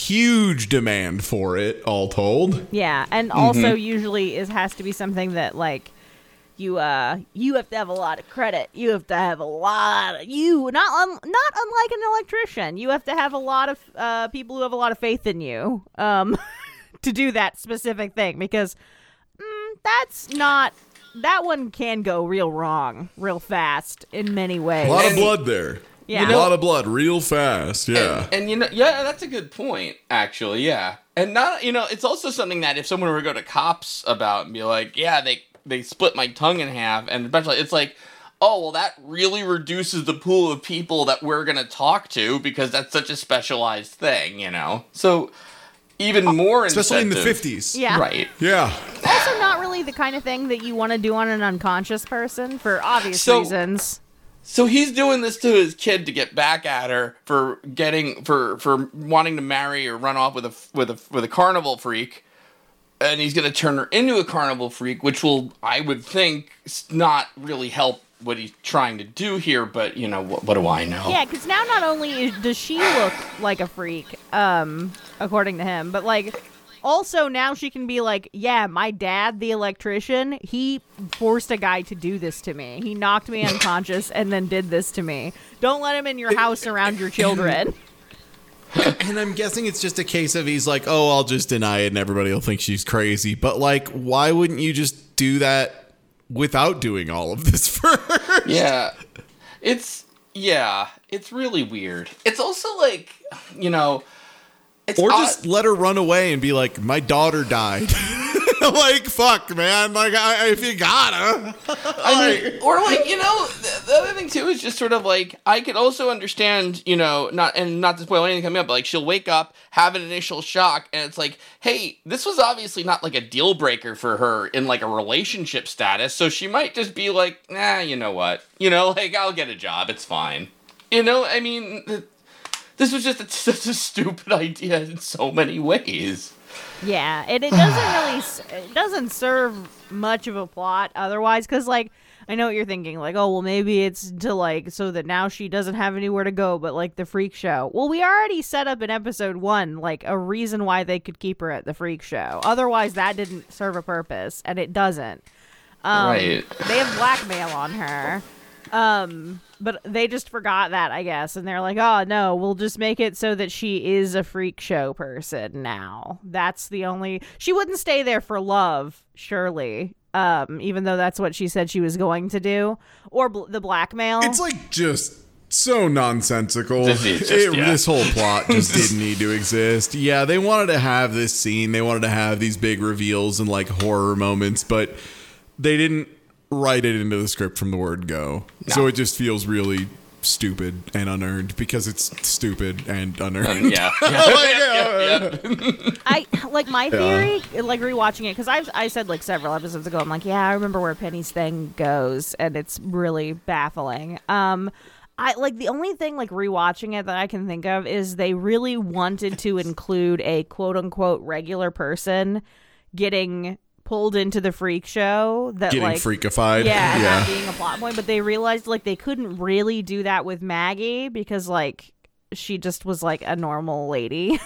huge demand for it, all told. Yeah, and also mm-hmm. usually it has to be something that, like, you uh you have to have a lot of credit. You have to have a lot of you not un, not unlike an electrician. You have to have a lot of uh people who have a lot of faith in you um to do that specific thing, because mm, that's not that one can go real wrong real fast in many ways. A lot of blood there. Yeah. You know, a lot of blood real fast. Yeah. And, and you know, yeah, that's a good point, actually. Yeah. And not, you know, it's also something that if someone were to go to cops about and be like, yeah, they they split my tongue in half, and eventually it's like, oh, well, that really reduces the pool of people that we're going to talk to because that's such a specialized thing, you know? So even more especially incentive. in the fifties. Yeah. Right. Yeah. Also not really the kind of thing that you want to do on an unconscious person for obvious so, reasons. So he's doing this to his kid to get back at her for getting for for wanting to marry or run off with a with a with a carnival freak. And he's going to turn her into a carnival freak, which will, I would think, not really help what he's trying to do here, but you know, what, what do I know? Yeah, because now not only is, does she look like a freak, um, according to him, but like also now she can be like, yeah, my dad, the electrician, he forced a guy to do this to me. He knocked me unconscious and then did this to me. Don't let him in your house around your children. And I'm guessing it's just a case of he's like, oh, I'll just deny it and everybody will think she's crazy. But like, why wouldn't you just do that without doing all of this first? Yeah. It's, yeah, it's really weird. It's also like, you know, it's or odd. just let her run away and be like, my daughter died. Like, fuck, man. Like, I, if you gotta. I mean, or like, you know, the, the other thing too is just sort of like, I could also understand, you know, not and not to spoil anything coming up, but like she'll wake up, have an initial shock, and it's like, hey, this was obviously not like a deal breaker for her in like a relationship status, so she might just be like, nah, you know what, you know, like I'll get a job, it's fine, you know. I mean, this was just a, such a stupid idea in so many ways. Yeah, and it doesn't really, s- it doesn't serve much of a plot otherwise, because, like, I know what you're thinking, like, oh, well, maybe it's to, like, so that now she doesn't have anywhere to go but, like, the freak show. Well, we already set up in episode one, like, a reason why they could keep her at the freak show. Otherwise, that didn't serve a purpose, and it doesn't. Um, Right. They have blackmail on her. Um, but they just forgot that, I guess, and they're like, oh no, we'll just make it so that she is a freak show person now. That's the only, she wouldn't stay there for love, surely, um, even though that's what she said she was going to do, or bl- the blackmail. It's like just so nonsensical. This is just- It- yeah. This whole plot just didn't need to exist. Yeah, they wanted to have this scene. They wanted to have these big reveals and like horror moments, but they didn't write it into the script from the word go. No. So it just feels really stupid and unearned because it's stupid and unearned. Um, yeah. yeah. Like, yeah, yeah, yeah. I like my theory, like rewatching it, because I've I said like several episodes ago, I'm like, yeah, I remember where Penny's thing goes, and it's really baffling. Um, I like the only thing like rewatching it that I can think of is they really wanted to include a quote unquote regular person getting pulled into the freak show that Getting like freakified. yeah, and yeah. that being a plot point, but they realized like they couldn't really do that with Maggie because like she just was like a normal lady.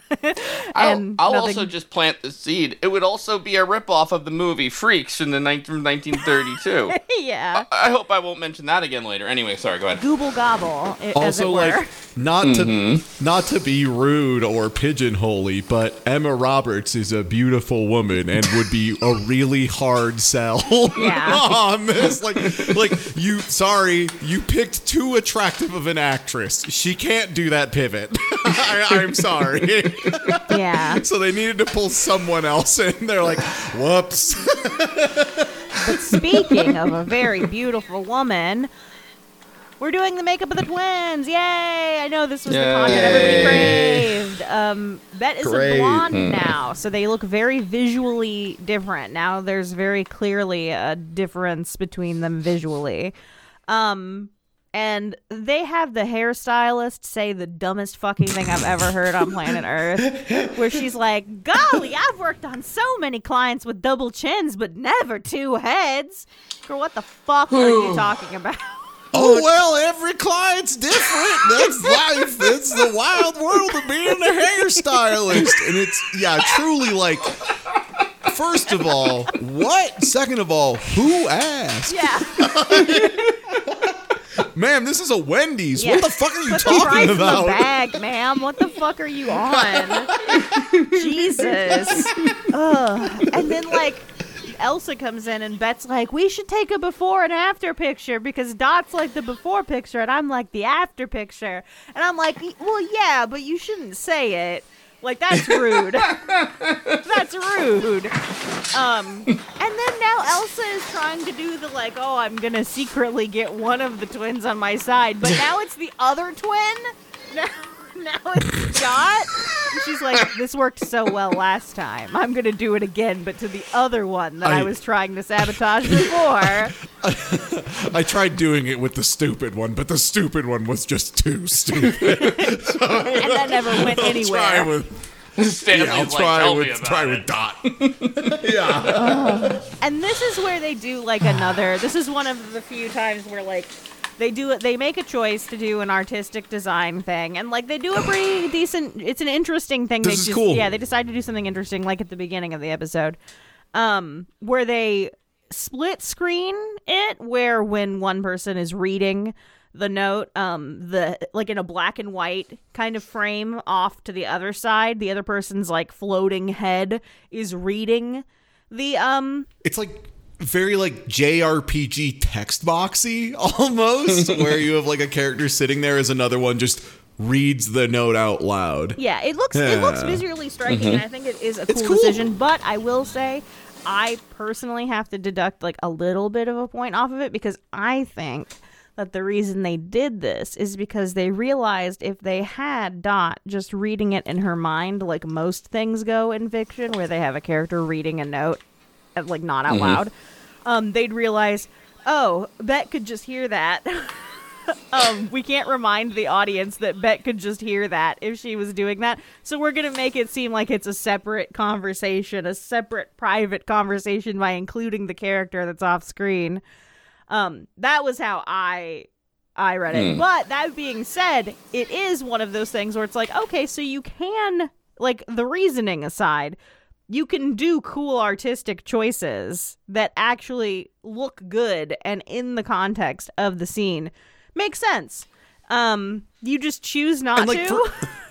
I'll, And I'll nothing- also just plant the seed. It would also be a ripoff of the movie Freaks in the ni- from nineteen thirty-two. Yeah. I hope I won't mention that again later. Anyway, sorry, go ahead. Gooble gobble, i- as it Also, were. like, not to not to be rude or pigeonholy, but Emma Roberts is a beautiful woman and would be a really hard sell Yeah. on this. Like, like you, sorry, you picked too attractive of an actress. She can't do that pivot. I, I'm sorry. Yeah. So they needed to pull someone else in. They're like, whoops. But speaking of a very beautiful woman, we're doing the makeup of the twins. Yay! I know this was the content everybody Yay. craved. Um, Bet is Great. a blonde now, so they look very visually different. Now there's very clearly a difference between them visually. Um, and they have the hairstylist say the dumbest fucking thing I've ever heard on planet Earth, where she's like, golly, I've worked on so many clients with double chins, but never two heads. Girl, what the fuck are you talking about? Oh, well, every client's different. That's life. It's the wild world of being a hairstylist. And it's, yeah, truly like, first of all, what? Second of all, who asked? Yeah. Ma'am, this is a Wendy's. Yeah. What the fuck are you Put the price talking in the about? bag, ma'am. What the fuck are you on? Jesus. Ugh. And then, like, Elsa comes in and Bet's like, we should take a before and after picture because Dot's like the before picture and I'm like the after picture. And I'm like, well, yeah, but you shouldn't say it. Like, that's rude. That's rude. Um, and then now Elsa is trying to do the, like, oh, I'm going to secretly get one of the twins on my side. But now it's the other twin? Now, now it's Dot? And she's like, this worked so well last time. I'm going to do it again, but to the other one that I, I- was trying to sabotage before. I tried doing it with the stupid one, but the stupid one was just too stupid. And that never went I'll try anywhere. with, Stanley's yeah, I'll like, try tell me with about try it. with Dot. yeah. And this is where they do like another. This is one of the few times where like they do it. They make a choice to do an artistic design thing, and like they do a pretty decent. It's an interesting thing. This they is just, cool. Yeah, they decide to do something interesting, like at the beginning of the episode, um, where they split screen it, where when one person is reading the note, um, the like in a black and white kind of frame off to the other side, the other person's like floating head is reading the um. It's like very like J R P G text boxy almost, where you have like a character sitting there as another one just reads the note out loud. Yeah, it looks it looks Yeah. visually striking, and I think it is a It's cool, cool. decision. But I will say, I personally have to deduct like a little bit of a point off of it because I think that the reason they did this is because they realized if they had Dot just reading it in her mind, like most things go in fiction, where they have a character reading a note, uh, like not out loud, um, they'd realize, oh, Bet could just hear that. um, we can't remind the audience that Bet could just hear that if she was doing that. So we're going to make it seem like it's a separate conversation, a separate private conversation by including the character that's off screen. Um, that was how I I read it. Hmm. But that being said, it is one of those things where it's like, okay, so you can, like, the reasoning aside, you can do cool artistic choices that actually look good and in the context of the scene make sense. Um, you just choose not And, like, to.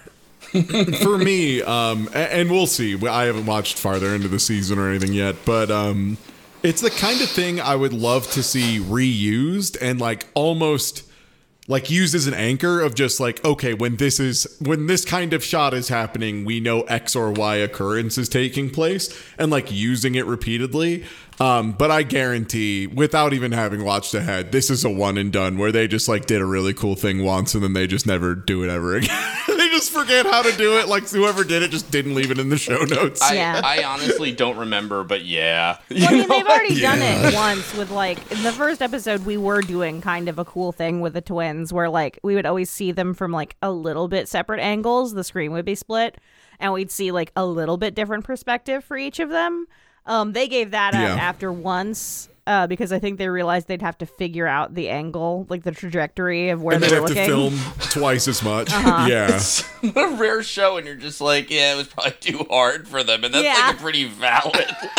for- For me, um, a- and we'll see. I haven't watched farther into the season or anything yet, but um, it's the kind of thing I would love to see reused and like almost like used as an anchor of just like, okay, when this is when this kind of shot is happening, we know X or Y occurrence is taking place, and like using it repeatedly. Um, but I guarantee, without even having watched ahead, this is a one and done where they just like did a really cool thing once and then they just never do it ever again. They just forget how to do it. Like whoever did it just didn't leave it in the show notes. I, Yeah. I honestly don't remember, but yeah. Well, I mean, they've already Yeah. done it once with, like, in the first episode, we were doing kind of a cool thing with the twins where, like, we would always see them from, like, a little bit separate angles. The screen would be split, and we'd see, like, a little bit different perspective for each of them. Um, they gave that up Yeah. after once uh, because I think they realized they'd have to figure out the angle, like, the trajectory of where and they they'd were have to looking. film twice as much. Uh-huh. Yeah. What a rare show, and you're just like, yeah, it was probably too hard for them, and that's Yeah. like a pretty valid.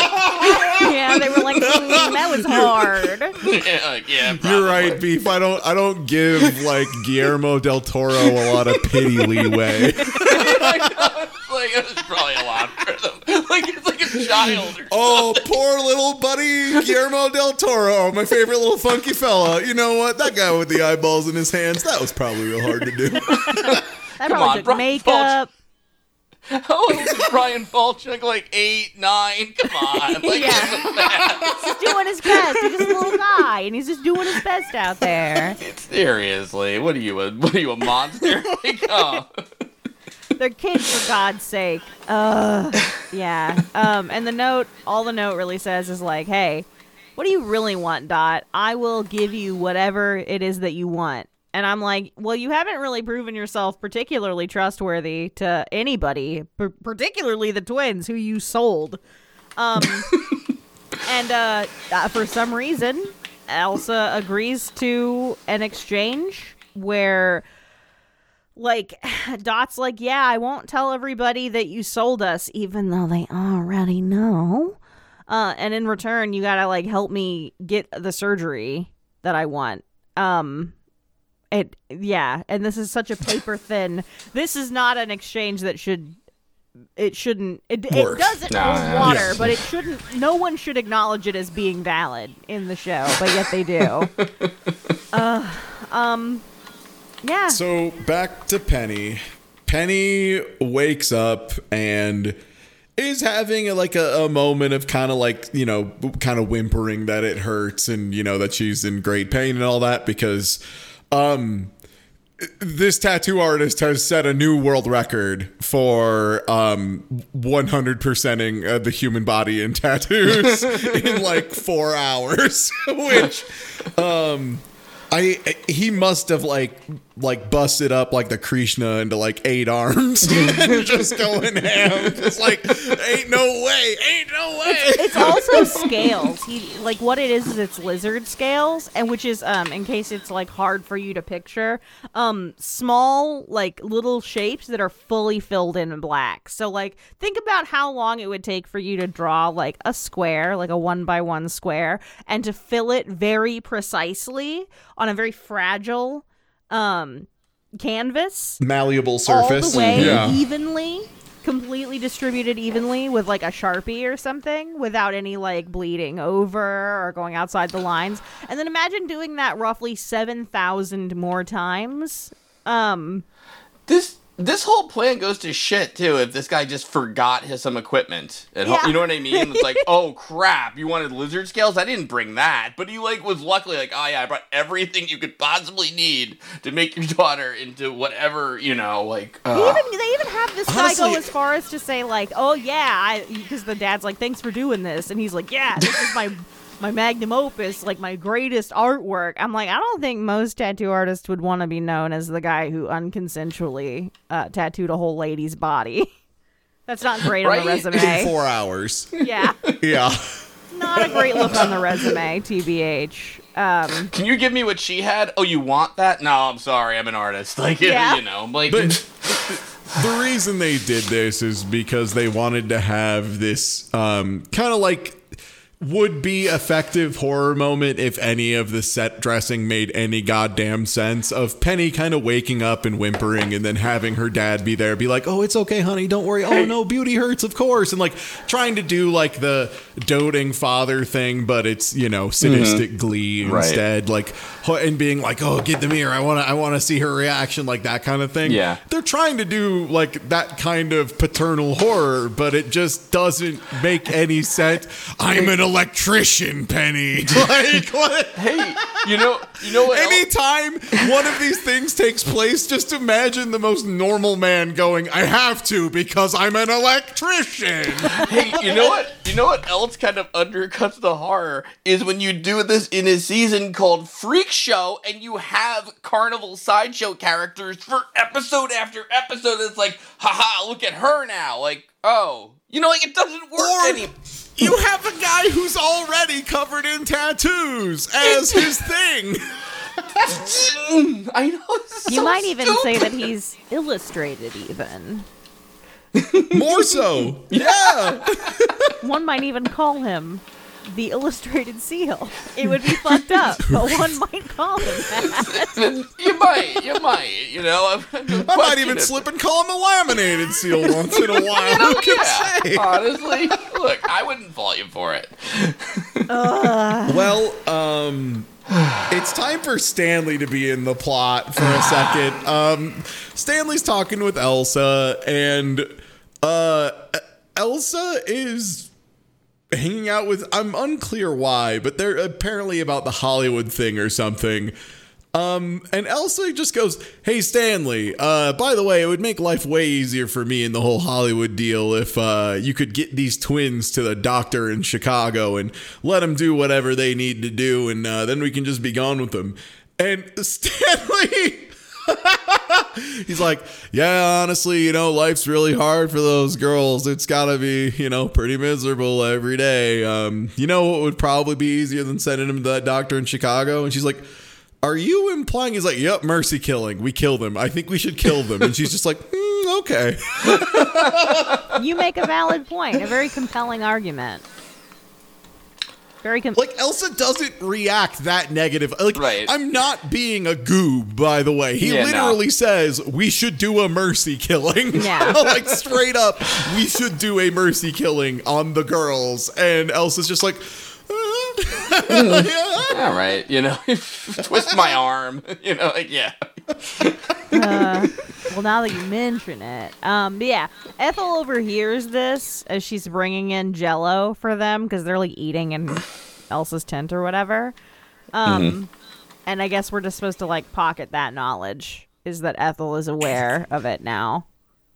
Yeah, they were like, mm, that was hard. yeah, like, yeah, probably. You're right, Beef. I don't I don't give like Guillermo del Toro a lot of pity leeway. I know, it's like it was probably a lot for them. Like it's like a child. Or Oh, poor little buddy Guillermo del Toro, my favorite little funky fella. You know what? That guy with the eyeballs in his hands, that was probably real hard to do. That Come probably on, took Brian makeup. How old is Brian Falchuk? Like eight, nine? Come on. Like, Yeah. He's doing his best. He's just a little guy, and he's just doing his best out there. seriously, what are you? A, what are you, a monster? Like, oh. They're kids, for God's sake. Ugh. Yeah. Um. And the note, all the note really says is like, hey, what do you really want, Dot? I will give you whatever it is that you want. And I'm like, well, you haven't really proven yourself particularly trustworthy to anybody, p- particularly the twins who you sold. Um, and uh, uh, for some reason, Elsa agrees to an exchange where, like, Dot's like, yeah, I won't tell everybody that you sold us, even though they already know. Uh, and in return, you gotta, like, help me get the surgery that I want. Um... It, yeah, and this is such a paper thin. This is not an exchange that should. It shouldn't. It, it Work. doesn't Nah, hold yeah. water, Yeah. but it shouldn't. No one should acknowledge it as being valid in the show, but yet they do. uh, um, yeah. So back to Penny. Penny wakes up and is having a, like a, a moment of kind of like, you know, kind of whimpering that it hurts and, you know, that she's in great pain and all that because um this tattoo artist has set a new world record for um one hundred percenting uh, the human body in tattoos in like four hours, which um I he must have like like busted up like the Krishna into like eight arms and just going ham. It's like, ain't no way, ain't no way. It's also scales. He like what it is is it's lizard scales, and which is um in case it's like hard for you to picture, um small like little shapes that are fully filled in black. So like think about how long it would take for you to draw like a square, like a one by one square, and to fill it very precisely on a very fragile um canvas, malleable surface, all the way yeah. evenly, completely distributed evenly with like a Sharpie or something without any like bleeding over or going outside the lines. And then imagine doing that roughly seven thousand more times. Um, This this whole plan goes to shit too if this guy just forgot his some equipment at home. Yeah. You know what I mean? It's like, oh crap, you wanted lizard scales? I didn't bring that. But he like was luckily like, oh yeah, I brought everything you could possibly need to make your daughter into whatever, you know, like uh. They even, they even have this guy Honestly- go as far as to say like, oh yeah, because the dad's like, thanks for doing this. And he's like, yeah, this is my my magnum opus, like my greatest artwork. I'm like, I don't think most tattoo artists would want to be known as the guy who unconsensually uh, tattooed a whole lady's body. That's not great Right? on the In resume. four hours. Yeah, Yeah. not a great look on the resume, T B H. Um, Can you give me what she had? Oh, you want that? No, I'm sorry, I'm an artist. Like, Yeah. you know, like. But the reason they did this is because they wanted to have this um, kind of like would be effective horror moment if any of the set dressing made any goddamn sense, of Penny kind of waking up and whimpering and then having her dad be there, be like, oh, it's okay, honey, don't worry. Oh, no, beauty hurts, of course. And like trying to do like the doting father thing, but it's, you know, sadistic mm-hmm. glee Right. instead. Like, and being like, oh, get the mirror. I want to I want to see her reaction, like that kind of thing. Yeah. They're trying to do like that kind of paternal horror, but it just doesn't make any sense. I'm an electrician, Penny. Like, what? Hey, you know, you know what? else- Anytime one of these things takes place, just imagine the most normal man going, I have to because I'm an electrician. Hey, you know what? You know what else kind of undercuts the horror is when you do this in a season called Freak Show and you have carnival sideshow characters for episode after episode. It's like, haha, look at her now. Like, oh, you know, like it doesn't work Or any. you have a guy who's already covered in tattoos as his thing. I know. It's you so might even say stupid. that he's illustrated even. More so. Yeah. One might even call him the illustrated seal. It would be fucked up, but one might call him that. You might, you might, you know. I might even slip and call him a laminated seal once in a while. Who can Yeah, say? honestly, look, I wouldn't fault you for it. Well, um, it's time for Stanley to be in the plot for a second. Um, Stanley's talking with Elsa, and uh, Elsa is hanging out with, I'm unclear why, but they're apparently about the Hollywood thing or something. Um, and Elsa just goes, hey, Stanley, uh, by the way, it would make life way easier for me in the whole Hollywood deal if uh, you could get these twins to the doctor in Chicago and let them do whatever they need to do, and uh, then we can just be gone with them. And Stanley... He's like, yeah, honestly, you know, life's really hard for those girls. It's gotta be, you know, pretty miserable every day. Um, you know what would probably be easier than sending him to that doctor in Chicago? And she's like, are you implying? He's like, yep, mercy killing. We kill them. I think we should kill them. And she's just like, mm, okay. You make a valid point, a very compelling argument. Very com- Like, Elsa doesn't react that negative. Like, Right. I'm not being a goob, by the way. He Yeah, no. literally says, we should do a mercy killing. Yeah. Like, straight up, we should do a mercy killing on the girls. And Elsa's just like, uh, yeah. All right, you know, twist my arm, you know, like, yeah. uh, well, now that you mention it, um, but yeah, Ethel overhears this as she's bringing in Jell-O for them because they're like eating in Elsa's tent or whatever. Um, mm-hmm. And I guess we're just supposed to like pocket that knowledge, is that Ethel is aware of it now.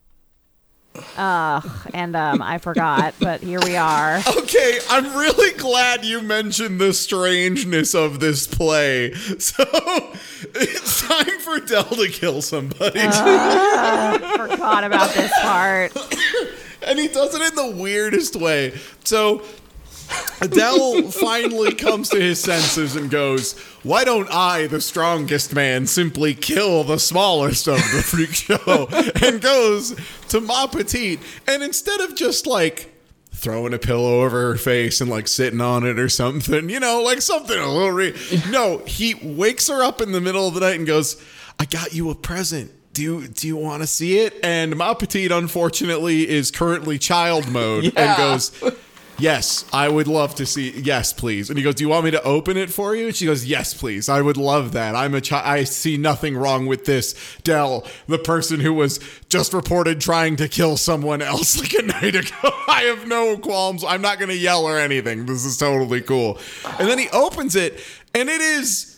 Ugh, and um, I forgot, but here we are. Okay, I'm really glad you mentioned the strangeness of this play. So, it's time for Del to kill somebody. Uh, forgot about this part. And he does it in the weirdest way. So Del finally comes to his senses and goes, why don't I, the strongest man, simply kill the smallest of the freak show? And goes to Ma Petite. And instead of just like throwing a pillow over her face and like sitting on it or something, you know, like something a little re- no, he wakes her up in the middle of the night and goes, I got you a present. Do you, do you want to see it? And Ma Petite, unfortunately, is currently child mode Yeah. and goes, yes, I would love to see. Yes, please. And he goes, do you want me to open it for you? And she goes, yes, please. I would love that. I'm a child. I see nothing wrong with this. Del, the person who was just reported trying to kill someone else like a night ago. I have no qualms. I'm not going to yell or anything. This is totally cool. And then he opens it, and it is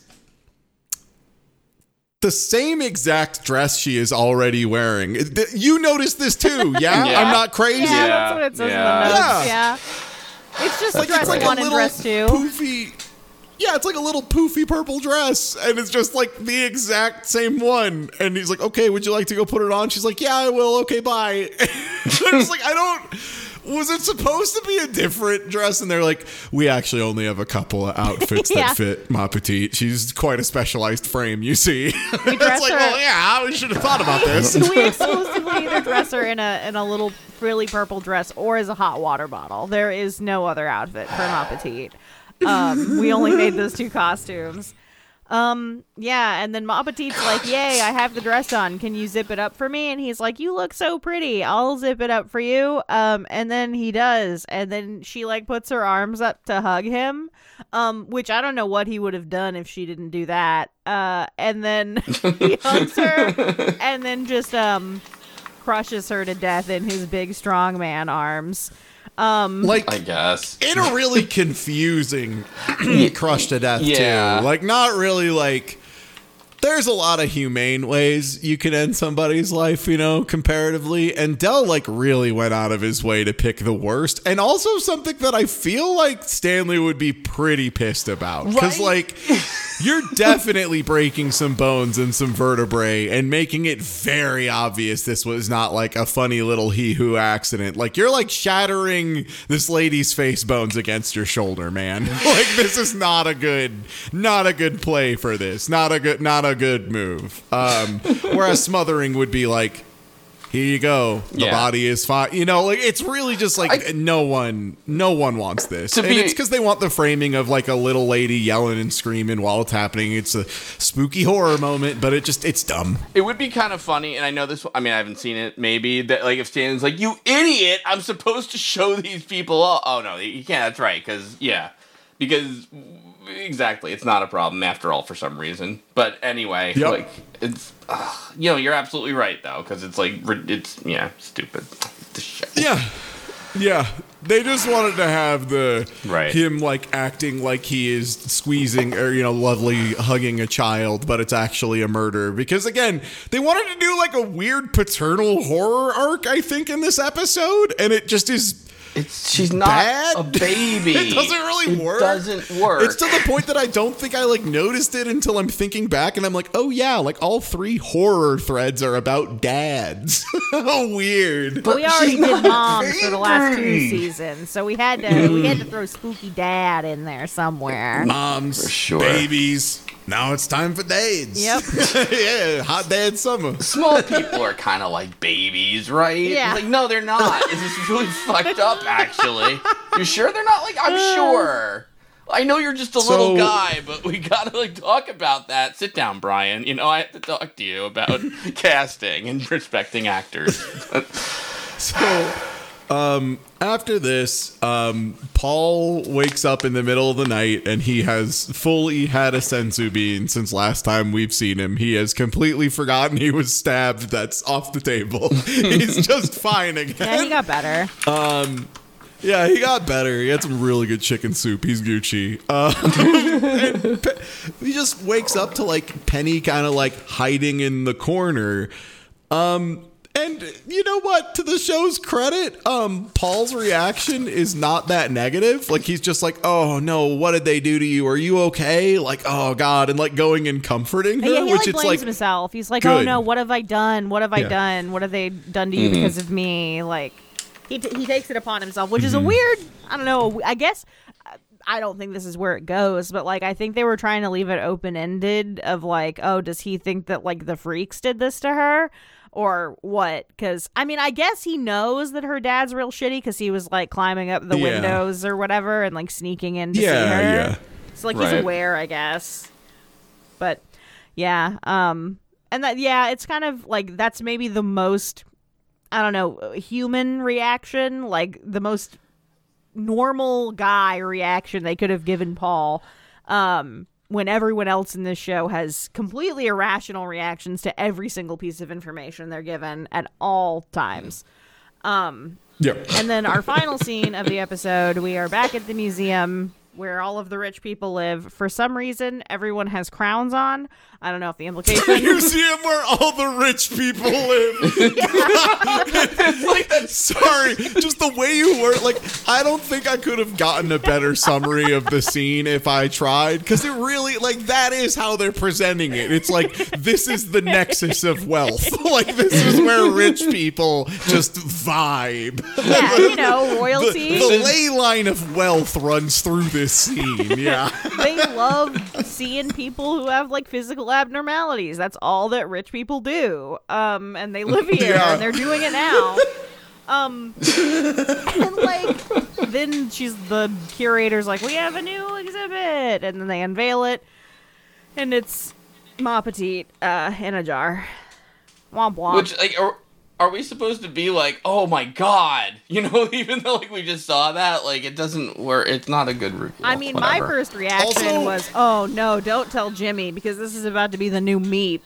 the same exact dress she is already wearing. You noticed this too, yeah? Yeah. I'm not crazy. Yeah, Yeah, that's what it says yeah. in the Yeah. notes. Yeah. It's just Like, dress it's like one a and little dress two. poofy. Yeah, it's like a little poofy purple dress, and it's just like the exact same one. And he's like, "Okay, would you like to go put it on?" She's like, "Yeah, I will. Okay, bye." It's like, I don't. Was it supposed to be a different dress? And they're like, "We actually only have a couple of outfits Yeah. that fit Ma Petite. She's quite a specialized frame, you see." We It's dress like, her- well, yeah, we should have thought about this. We exclusively either dress her in a in a little frilly purple dress or as a hot water bottle. There is no other outfit for Ma Petite. Um, we only made those two costumes. Um, yeah, and then Ma Petite's like, yay, I have the dress on. Can you zip it up for me? And he's like, you look so pretty. I'll zip it up for you. Um, and then he does. And then she like puts her arms up to hug him. Um, which I don't know what he would have done if she didn't do that. Uh, and then he hugs her and then just, um, crushes her to death in his big strong man arms. Um, Like, I guess. in a really confusing crush to death Yeah. too. Like, not really like, there's a lot of humane ways you can end somebody's life, you know, comparatively. And Del like really went out of his way to pick the worst. And also something that I feel like Stanley would be pretty pissed about. Because Right? like, you're definitely breaking some bones and some vertebrae and making it very obvious this was not like a funny little hee-hoo accident. Like, you're like shattering this lady's face bones against your shoulder, man. Like, this is not a good, not a good play for this. Not a good, not a good move. Um, whereas smothering would be like, here you go. The Yeah. body is fine. You know, like, it's really just like I- no one, no one wants this. To And be- it's because they want the framing of like a little lady yelling and screaming while it's happening. It's a spooky horror moment, but it just, it's dumb. It would be kind of funny, and I know this. I mean, I haven't seen it. Maybe that, like, if Stan's like, "You idiot! I'm supposed to show these people." Up. Oh no, you can't. That's right. Because yeah, because exactly, it's not a problem after all for some reason. But anyway, Yep. like it's, uh, you know, you're absolutely right though, because it's like ri- it's yeah, stupid. The show. Yeah. Yeah. They just wanted to have the Right. him like acting like he is squeezing or, you know, lovely hugging a child, but it's actually a murder. Because again, they wanted to do like a weird paternal horror arc, I think, in this episode, and it just is It's she's not bad. a baby. It doesn't really It work. doesn't work. It's to the point that I don't think I like noticed it until I'm thinking back and I'm like, oh yeah, like all three horror threads are about dads. How weird. But we already she's did not a moms for the last two baby. seasons, so we had to we had to throw spooky dad in there somewhere. Moms, For sure. babies. Now it's time for dads. Yep. Yeah, hot dad summer. Small people are kind of like babies, right? Yeah. Like, no, they're not. This is really fucked up, actually. You sure they're not? Like, I'm sure. I know you're just a So- little guy, but we gotta, like, talk about that. Sit down, Brian. You know, I have to talk to you about casting and respecting actors. So, um, after this, um, Paul wakes up in the middle of the night and he has fully had a senzu bean since last time we've seen him. He has completely forgotten he was stabbed. That's off the table. He's just fine again. Yeah, he got better. Yeah, he got better. He had some really good chicken soup. He's Gucci. Uh, and Pe- he just wakes up to like Penny kind of like hiding in the corner. Um, And you know what? To the show's credit, um, Paul's reaction is not that negative. Like, he's just like, oh, no, what did they do to you? Are you okay? Like, oh, God. And, like, going and comforting her, Yeah, he which like it's blames like, himself. He's like, "Oh good. no, what have I done? What have I Yeah. done? What have they done to you because of me?" Like, he t- he takes it upon himself, which is Mm-hmm. a weird. I don't know. I guess I don't think this is where it goes, but like, I think they were trying to leave it open ended. Of like, oh, does he think that like the freaks did this to her? Or what? Because, I mean, I guess he knows that her dad's real shitty because he was, like, climbing up the Yeah. windows or whatever and, like, sneaking in to Yeah, see her. yeah. So, like, Right. he's aware, I guess. But, yeah. Um, and that, yeah, it's kind of, like, that's maybe the most, I don't know, human reaction. Like, the most normal guy reaction they could have given Paul. Um... when everyone else in this show has completely irrational reactions to every single piece of information they're given at all times. Um, yeah. and then our final scene of the episode, we are back at the museum where all of the rich people live. For some reason, everyone has crowns on. I don't know if the implication... Museum where all the rich people live. Sorry, just the way you were, like, I don't think I could have gotten a better summary of the scene if I tried, because it really, like, that is how they're presenting it. It's like, this is the nexus of wealth. Like, this is where rich people just vibe. yeah, you know, The, royalty. the ley line of wealth runs through this scene, yeah. They love seeing people who have like physical abnormalities. That's all that rich people do. Um, and they live here Yeah. and they're doing it now. Um, and like, then she's the curator's like, we have a new exhibit, and then they unveil it, and it's Ma Petite uh, in a jar. Womp womp. Which, like, are, are we supposed to be like, oh my god? You know, even though, like, we just saw that, like, it doesn't work. It's not a good reveal. I mean, Whatever. my first reaction Also- was, oh no, don't tell Jimmy, because this is about to be the new Meep.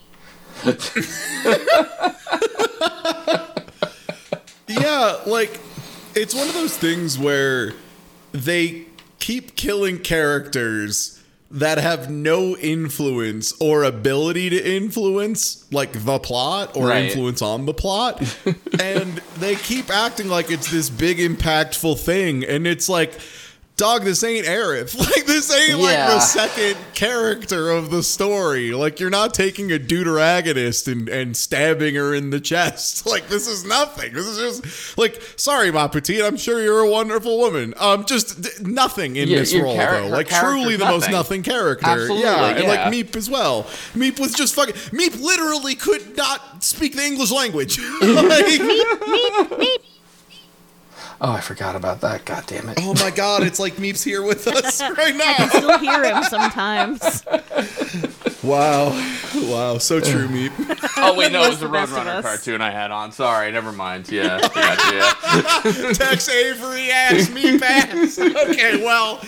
Yeah, like, it's one of those things where they keep killing characters that have no influence or ability to influence, like, the plot or Right. influence on the plot. And they keep acting like it's this big, impactful thing. And it's like, dog, this ain't Aerith. Like, this ain't like Yeah. the second character of the story. Like, you're not taking a deuteragonist and, and stabbing her in the chest. Like, this is nothing. This is just, like, sorry, Ma Petite, I'm sure you're a wonderful woman. Um, just d- nothing in Yeah, this your role, char- though. her Like, character's truly the most nothing. nothing character. Absolutely, yeah, and like yeah. Meep as well. Meep was just fucking, Meep literally could not speak the English language. Like, Meep, meep. Oh, I forgot about that. God damn it. oh my god, it's like Meep's here with us right I now. can still hear him sometimes. Wow. Wow, so true, Meep. Oh, wait, no, it was the the best of Roadrunner us. cartoon I had on. Sorry, never mind. Yeah, I got you, yeah. Tex Avery ass, Meep ass. Okay, well,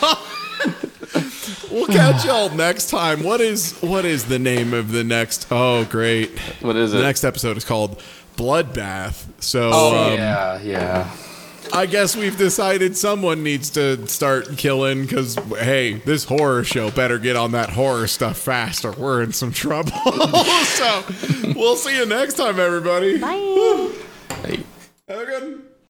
we'll catch y'all next time. What is what is the name of the next? Oh, great. What is The it? next episode is called Bloodbath. So, Oh, um, yeah, yeah. I guess we've decided someone needs to start killing because, hey, this horror show better get on that horror stuff fast or we're in some trouble. So, we'll see you next time, everybody. Bye. Hey. Have a good one.